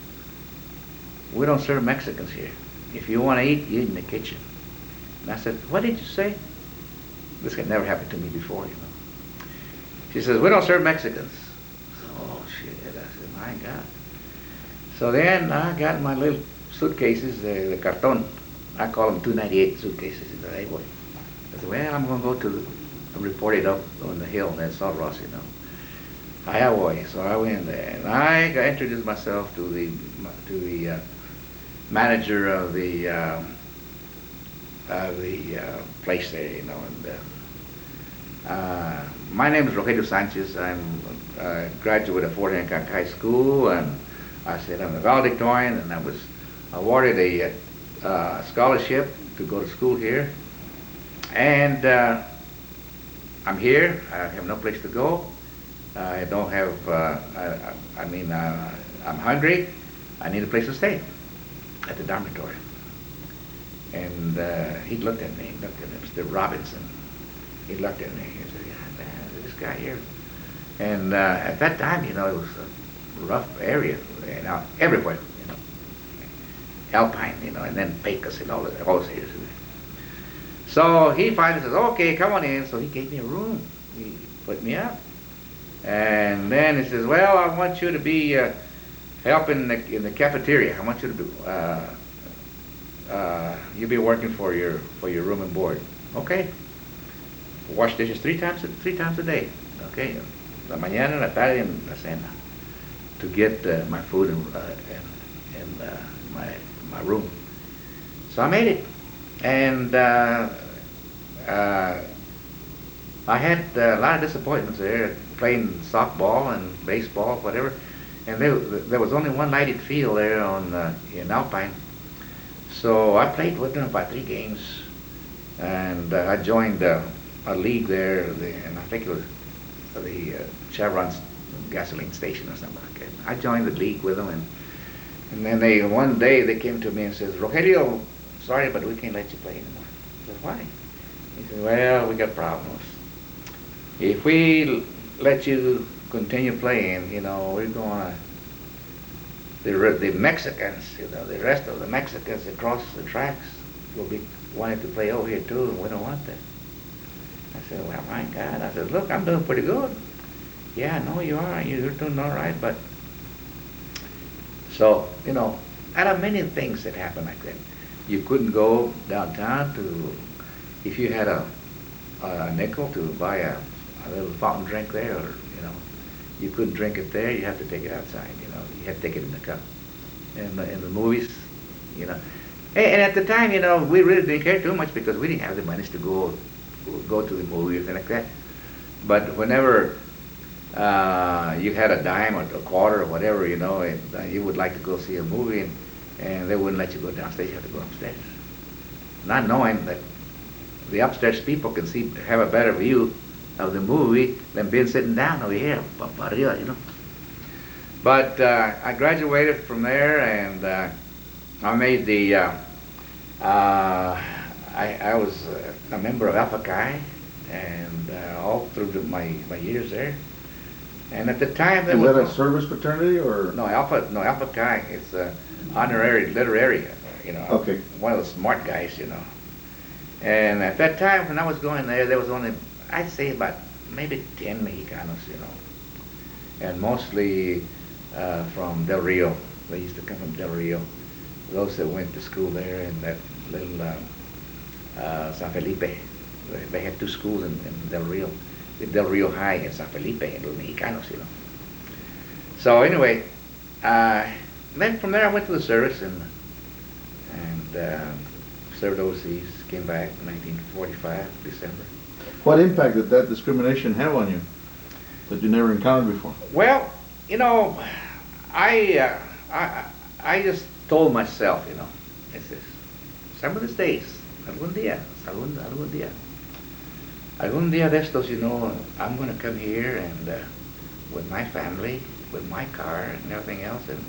"We don't serve Mexicans here. If you want to eat, you eat in the kitchen." And I said, "What did you say?" This had never happened to me before, you know. She says, "We don't serve Mexicans." So, oh shit! I said, "My God." So then I got my little suitcases, the, the carton. I call them two ninety-eight suitcases in the label. I said, "Well, I'm going to go to the, report it up on the hill in Saul Ross, you know." I voy. So I went there, and I got introduced myself to the to the uh, manager of the um, of the uh, place there, you know. And uh, uh, my name is Rogelio Sanchez. I'm a graduate of Fort Hancock High School, and I said I'm a valedictorian, and I was awarded a uh, scholarship to go to school here. And uh, I'm here. I have no place to go. I don't have. Uh, I, I mean, uh, I'm hungry. I need a place to stay at the dormitory. And uh, he looked at me. Looked at me, Mister Robinson. He looked at me. He said, "Yeah, man, this guy here." And uh, at that time, you know, it was a rough area, you know, everywhere, you know, Alpine, you know, and then Pecos and all those all those areas. So he finally says, "Okay, come on in." So he gave me a room. He put me up. And then he says, "Well, I want you to be uh, helping in the, in the cafeteria. I want you to be, uh, uh, you'll be working for your for your room and board." Okay. Wash dishes three times three times a day. Okay, la mañana, la tarde, and la cena, to get uh, my food and uh, and, and uh, my my room. So I made it, and uh, uh, I had a lot of disappointments there, playing softball and baseball, whatever. And there, there was only one lighted field there on uh, in Alpine. So I played with them about three games, and uh, I joined uh, a league there, the, and I think it was the uh, Chevron gasoline station or something like that. I joined the league with them, and and then they one day they came to me and says, "Rogelio, sorry, but we can't let you play anymore." I said, "Why?" He said, "Well, we got problems. If we let you continue playing, you know, we're gonna the the Mexicans, you know, the rest of the Mexicans across the tracks will be wanting to play over here too, and we don't want that." I said, "Well, my God," I said, "Look, I'm doing pretty good." "Yeah, no, you are. You're doing all right, but..." So, you know, out of many things that happened like that, you couldn't go downtown to, if you had a, a nickel to buy a, a little fountain drink there, or, you know, you couldn't drink it there, you have to take it outside, you know, you had to take it in the cup. And in the movies, you know. And, and at the time, you know, we really didn't care too much because we didn't have the money to go go to the movies and like that. But whenever uh, you had a dime or a quarter or whatever, you know, and uh, you would like to go see a movie, and, and they wouldn't let you go downstairs, you have to go upstairs. Not knowing that the upstairs people can see, have a better view of the movie than being sitting down over here, pa arriba, you know. But uh, I graduated from there, and uh, I made the, uh, uh, I, I was a member of Alpha Chi, and uh, all through the, my, my years there. And at the time, there Is was that a no, service fraternity or? no Alpha, no Alpha Chi. It's a honorary literary, you know. Okay. One of the smart guys, you know. And at that time, when I was going there, there was only, I'd say about maybe ten Mexicanos, you know, and mostly uh, from Del Rio. They used to come from Del Rio. Those that went to school there in that little uh, uh, San Felipe. They, they had two schools in, in Del Rio. Del Rio High and San Felipe, and los Mexicanos, you know. So anyway, uh, then from there I went to the service and and uh, served overseas. Came back in nineteen forty-five, December. What impact did that discrimination have on you that you never encountered before? Well, you know, I uh, I I just told myself, you know, I says, some of these days, algún día, algún algún día. Algún día de estos, you know, I'm going to come here and uh, with my family, with my car and everything else, and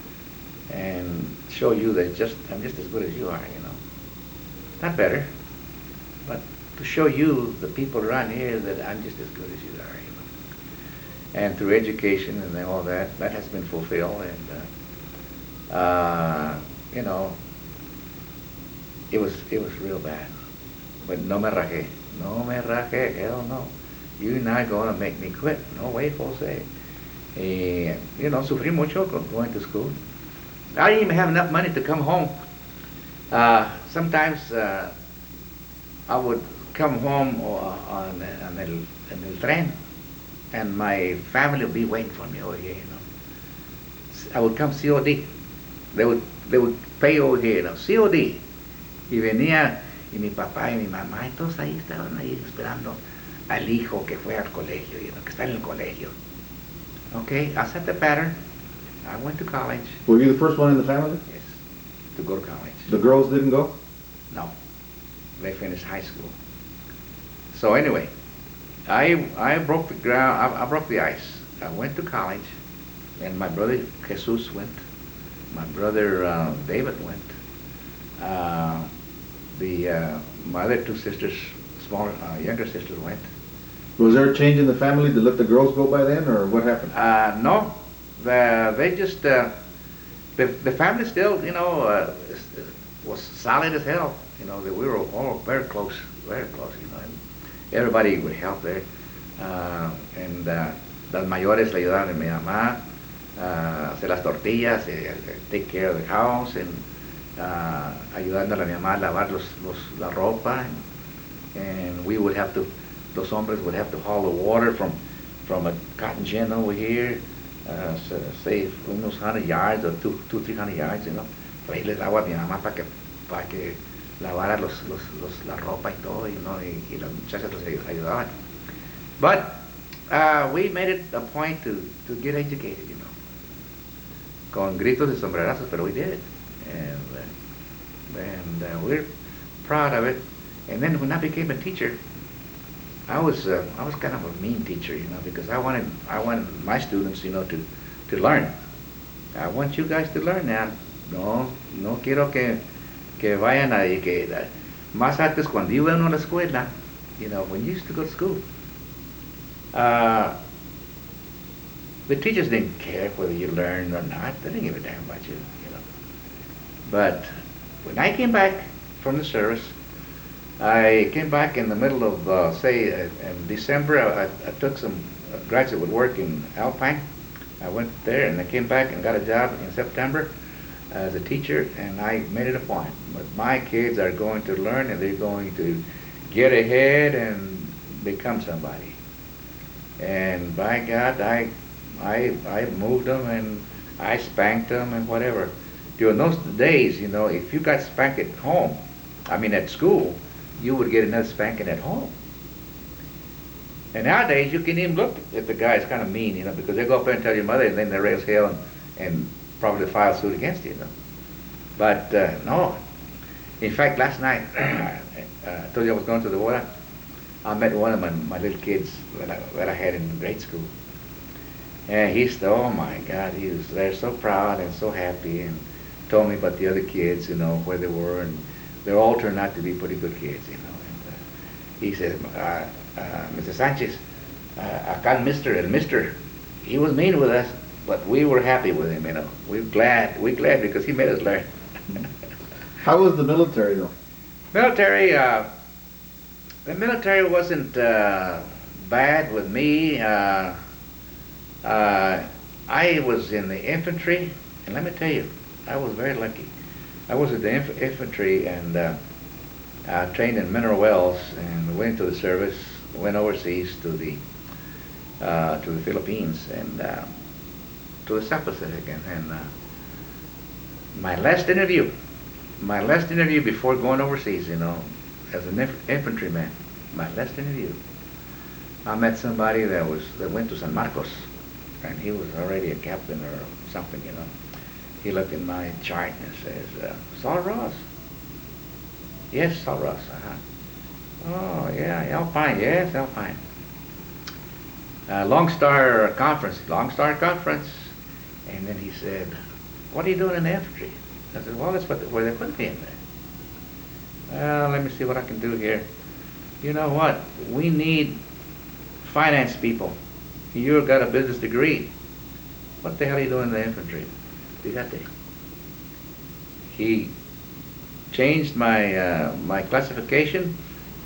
and show you that just I'm just as good as you are, you know. Not better, but to show you, the people around here, that I'm just as good as you are, you know. And through education and all that, that has been fulfilled, and uh, uh, you know, it was it was real bad, but no me rajé. No me rajé, hell no. You're not going to make me quit. No way, Jose. Eh, you know, sufrí mucho going to school. I didn't even have enough money to come home. Uh, sometimes uh, I would come home on, on el, en el tren, and my family would be waiting for me over here, you know. I would come C O D. They would, they would pay over here, you know, C O D. Y venía, y mi papá y mi mamá, y todos ahí estaban ahí esperando al hijo que fue al colegio, you know, que está en el colegio. Okay, I set the pattern. I went to college. Were you the first one in the family? Yes, to go to college. The girls didn't go? No, they finished high school. So anyway, I I broke the ground. I, I broke the ice. I went to college, and my brother Jesus went. My brother uh, David went. Uh, the uh, my other two sisters, smaller, uh, younger sisters, went. Was there a change in the family to let the girls go by then, or what happened? Uh, no, the, they just uh, the the family still, you know, uh, was solid as hell. You know, that we were all very close, very close. You know, and everybody would help there. Uh, and uh, las mayores le ayudaban a mi mamá uh, hacer las tortillas, uh, take care of the house, and uh, ayudándole a mi mamá a lavar los, los, la ropa. And, and we would have to, los hombres would have to haul the water from from a cotton gin over here, uh, so, say unos hundred yards or two, two, three hundred yards, you know. Traerles agua a mi mamá para que, para que lavara los, los, los, la ropa y todo, you know, y, y las muchachas les ayudaban. But uh, we made it a point to, to get educated, you know. Con gritos y sombrerazos, pero we did it. And, uh, and uh, we're proud of it. And then when I became a teacher, I was uh, I was kind of a mean teacher, you know, because I wanted I wanted my students, you know, to, to learn. I want you guys to learn now. No, no quiero que que vayan a que uh, más antes cuando iba uno a la escuela, you know, when you used to go to school, uh, the teachers didn't care whether you learned or not. They didn't give a damn about you, you know. But when I came back from the service, I came back in the middle of, uh, say, uh, in December. I, I took some uh, graduate work in Alpine. I went there and I came back and got a job in September as a teacher, and I made it a point. But my kids are going to learn, and they're going to get ahead and become somebody. And by God, I, I, I moved them and I spanked them and whatever. During those days, you know, if you got spanked at home, I mean at school, you would get another spanking at home. And nowadays, you can even look at the guy is kind of mean, you know, because they go up there and tell your mother, and then they raise hell and, and probably file suit against you, you know. But uh, no. In fact, last night, uh, I told you I was going to the boda. I met one of my, my little kids that I, that I had in grade school. And he's, oh my God, he was there so proud and so happy, and told me about the other kids, you know, where they were, and they all turned out to be pretty good kids, you know. And, uh, he said, uh, uh, Mister Sanchez, uh, acá el Mister, el Mister, he was mean with us, but we were happy with him, you know. We're glad, we're glad because he made us learn. How was the military though? Military, uh, the military wasn't uh, bad with me. Uh, uh, I was in the infantry, and let me tell you, I was very lucky. I was in the inf infantry and uh, uh, trained in Mineral Wells, and went into the service, went overseas to the uh, to the Philippines and uh, to the South Pacific, and, and uh, my last interview, my last interview before going overseas, you know, as an inf infantryman, my last interview, I met somebody that was that went to San Marcos, and he was already a captain or something, you know. He looked in my chart and says, uh, Saul Ross. Yes, Saul Ross, uh-huh. Oh, yeah, Alpine, yes, Alpine. Uh, Long Star Conference, Long Star Conference. And then he said, what are you doing in the infantry? I said, well, that's what the, where they put me in there. Well, let me see what I can do here. You know what? We need finance people. You've got a business degree. What the hell are you doing in the infantry? Fíjate. He changed my uh, my classification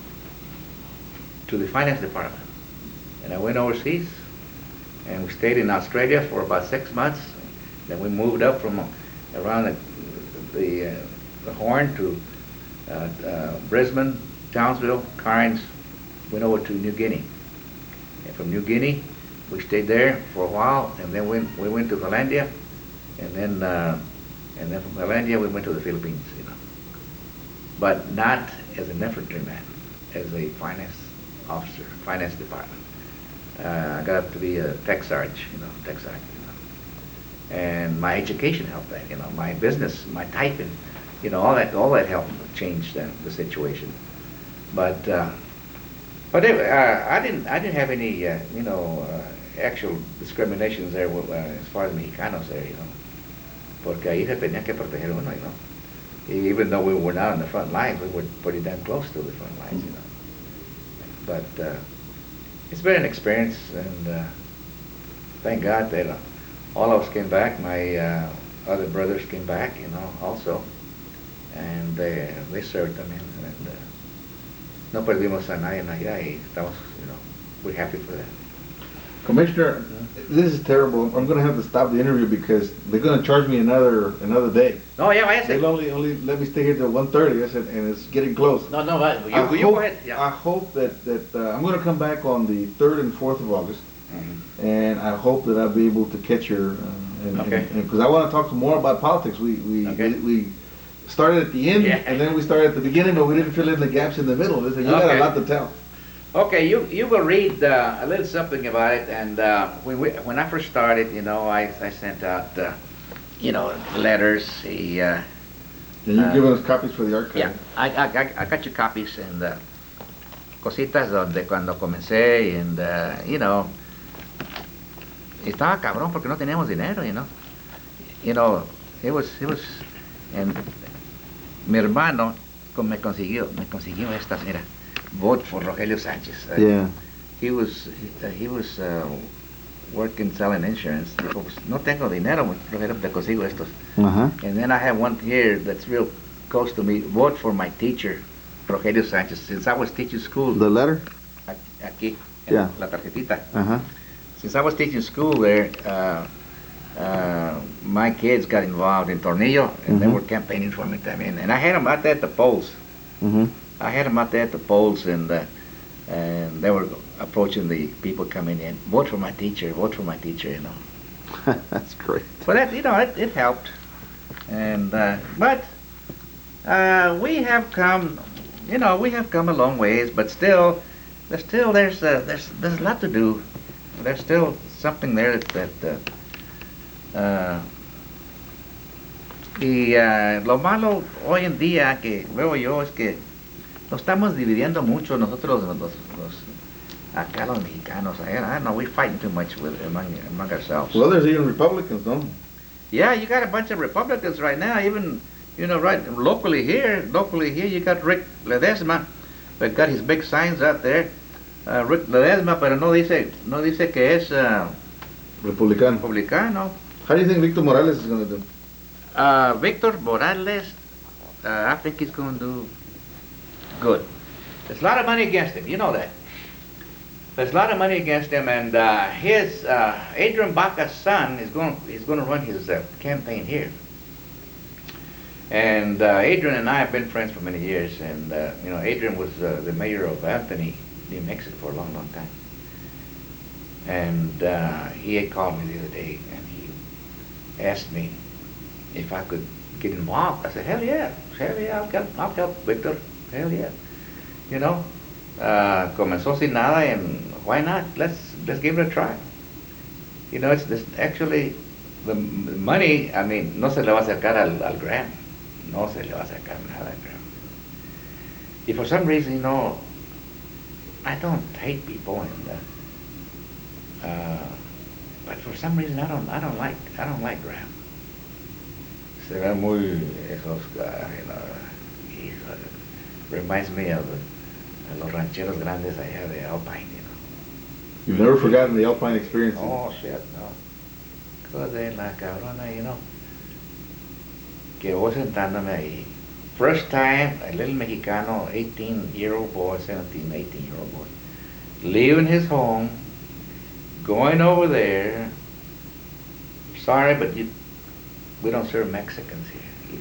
to the finance department, and I went overseas, and we stayed in Australia for about six months. Then we moved up from uh, around the the, uh, the Horn to uh, uh, Brisbane, Townsville, Cairns, went over to New Guinea, and from New Guinea we stayed there for a while, and then we we went to Valandia. And then, uh, and then from Valandia we went to the Philippines, you know. But not as an infantryman, as a finance officer, finance department. Uh, I got up to be a tech sarge, you know, tech sarge, you know. And my education helped that, you know, my business, my typing, you know, all that, all that helped change the, the situation. But, uh, but it, uh, I didn't, I didn't have any, uh, you know, uh, actual discriminations there uh, as far as Mexicanos there, you know. Porque ahí se tenía que proteger uno, you know. Even though we were not on the front lines, we were pretty damn close to the front lines, you know. But uh, it's been an experience, and uh, thank God that uh, all of us came back. My uh, other brothers came back, you know, also, and they, they served them, in, and uh, no perdimos a nadie allá, y estamos, you know, we're happy for that. Commissioner, this is terrible. I'm going to have to stop the interview because they're going to charge me another another day. No, yeah, I said. They'll only only let me stay here till one thirty. I said, and it's getting close. No, no, you, I you hope, go ahead. Yeah. I hope that that uh, I'm going to come back on the third and fourth of August, Mm-hmm. and I hope that I'll be able to catch your. Uh, and, Okay. Because I want to talk more about politics. We we Okay. we, we started at the end, Yeah. and then we started at the beginning, but we didn't fill in the gaps in the middle. Listen, you got Okay. a lot to tell. Okay, you you will read uh, a little something about it, and uh, when we, when I first started, you know, I I sent out, uh, you know, letters. He, uh, And you've uh, given us copies for the archive. yeah, I, I I got you copies and uh, cositas donde cuando comencé, and uh, you know, estaba cabrón porque no teníamos dinero, you know, you know, it was it was, and mi hermano me consiguió me consiguió estas, mira. Vote for Rogelio Sanchez. Uh, Yeah. He was he, uh, he was uh, working selling insurance. Dijo, pues, no tengo dinero, Rogelio, te consigo estos. Uh-huh. And then I have one here that's real close to me. Vote for my teacher, Rogelio Sanchez. Since I was teaching school. The letter? Aquí, en Yeah. la tarjetita. Uh-huh. Since I was teaching school there, uh, uh, my kids got involved in Tornillo, and they Mhm. were campaigning for me también. And I had them out there at the polls. Mm-hmm. I had them out there at the polls, and uh, and they were approaching the people coming in. Vote for my teacher. Vote for my teacher. You know. That's great. But that, you know, it, it helped. And uh, but uh, we have come, you know, we have come a long ways. But still, there's still there's uh, there's there's a lot to do. There's still something there that. Uh, uh, y uh, lo malo hoy en día que veo yo es que nos estamos dividiendo mucho nosotros los, los, los acá los mexicanos. I, I don't know, we're fighting too much with among, among ourselves. Well, there's even Republicans, no? Yeah, you got a bunch of Republicans right now, even, you know, right locally here, locally here, you got Rick Ledesma, but got his big signs out there. Uh, Rick Ledesma, pero no dice, no dice que es uh, Republicano. republicano. How do you think Victor Morales is going to do? Uh, Victor Morales, uh, I think he's going to do good. There's a lot of money against him, you know that. There's a lot of money against him, and uh, his uh, Adrian Baca's son is going is going to run his uh, campaign here. And uh, Adrian and I have been friends for many years, and uh, you know, Adrian was uh, the mayor of Anthony, New Mexico, for a long, long time. And uh, he had called me the other day, and he asked me if I could get involved. I said, hell yeah, hell yeah, I'll help, I'll help Victor, hell yeah. You know, uh, comenzó sin nada, and why not? Let's let's give it a try. You know, it's this, actually the m- money. I mean, no se le va a sacar al, al Graham, no se le va a sacar nada al Graham. If for some reason, you know, I don't hate people, and uh, uh, but for some reason, I don't I don't like I don't like Graham. Se ve muy esos, uh, you know, hijo, reminds me of uh, los rancheros grandes allá de Alpine, you know. You've never forgotten the Alpine experience. Oh shit, no. Cosa de la cabrona, you know. Que voy sentándome ahí. First time, a little Mexicano, eighteen-year-old boy, seventeen, eighteen-year-old boy, leaving his home, going over there. Sorry, but you, we don't serve Mexicans here.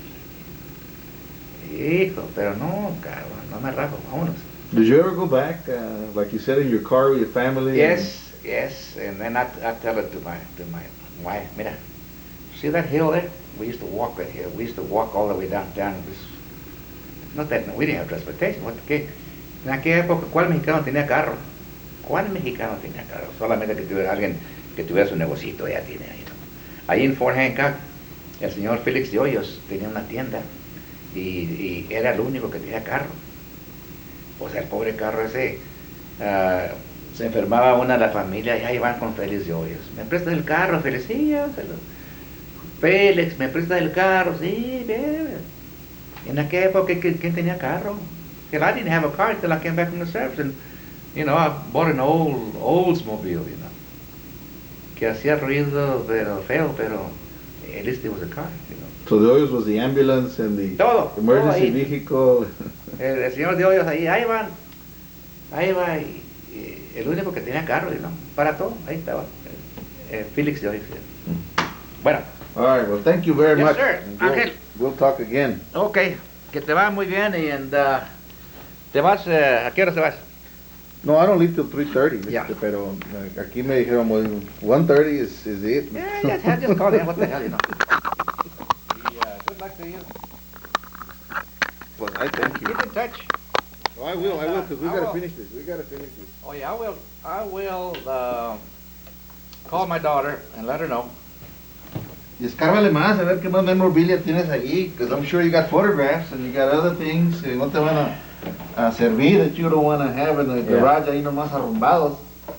Hijo, hijo, pero no, cabrón, no me rajo, vámonos. Did you ever go back, uh, like you said, in your car with your family? Yes, yes, and then I, I tell it to my to my wife, mira, see that hill there? We used to walk that hill. We used to walk all the way down, down this, not that, we didn't have transportation. What, ¿qué? En aquella época, ¿cuál mexicano tenía carro? ¿Cuál mexicano tenía carro? Solamente que tuviera alguien que tuviera su negocito, ya tiene ahí. ¿No? Ahí en Fort Hancock, el señor Félix de Hoyos tenía una tienda y, y era el único que tenía carro. O sea, el pobre carro ese, uh, se enfermaba una de la familia y ahí van con Félix de Hoyos. ¿Me prestas el carro, Félix? Sí, ya se lo... Félix, ¿me prestas el carro? Sí, bebe. En aquella época, ¿quién tenía carro? Because I didn't have a car until I came back from the service, and, you know, I bought an old Oldsmobile, you know, que hacía ruido, pero feo, pero at least it was a car, you know. So the Hoyos was the ambulance and the todo, emergency todo vehicle. El, el señor de Hoyos ahí, ahí van, ahí va, y, y el único que tenía carro, you know, para todo, ahí estaba, eh, eh, Félix de Hoyos. Yeah. Bueno. All right, well, thank you very Yes, much. sir. We'll, Ángel. we'll talk again. Okay, que te va muy bien, y and, uh, te vas, uh, ¿a qué hora te vas? No, I don't leave till three thirty, Yeah. pero uh, aquí me dijeron, well, one thirty is, is it. Yeah, just, I just call in, what the hell, you know. Yeah, good luck to you. Well, I thank you. Keep in touch. Oh, I will, I will, because we I gotta will. finish this. We gotta finish this. Oh yeah, I will, I will, uh, call my daughter and let her know. Y escárvale más, a ver qué más memorabilia tienes allí, because I'm sure you got photographs and you got other things que no te van a, a servir that you don't want to have in the Yeah. garage ahí nomás arrumbados.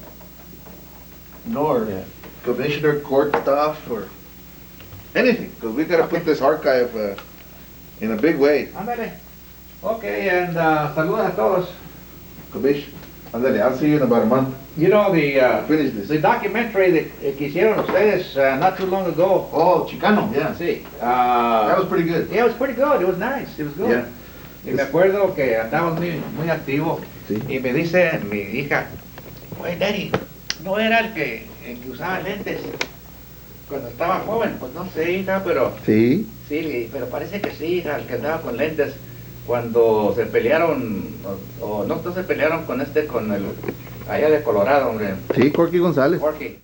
Nor Yeah. commissioner court stuff or anything, because we gotta Okay. put this archive uh, in a big way. Ándale. Okay, and, uh, saludos a todos. Commission, ándale, I'll see you in about a month. You know, the, uh, Finish this. the documentary that que hicieron ustedes, uh, not too long ago. Oh, Chicano, yeah. Sí. Uh, That was pretty good. Yeah, it was pretty good. It was nice. It was good. Yeah. Y me acuerdo que andábamos muy, muy activos. Sí. Y me dice mi hija, oye, Daddy, ¿no era el que, el que usaba lentes cuando estaba joven? Pues no sé, hija, pero Sí. sí, pero parece que sí, hija, el que andaba con lentes cuando se pelearon, o, o no, no se pelearon con este, con el, allá de Colorado, hombre, Sí, Corky González. Jorge.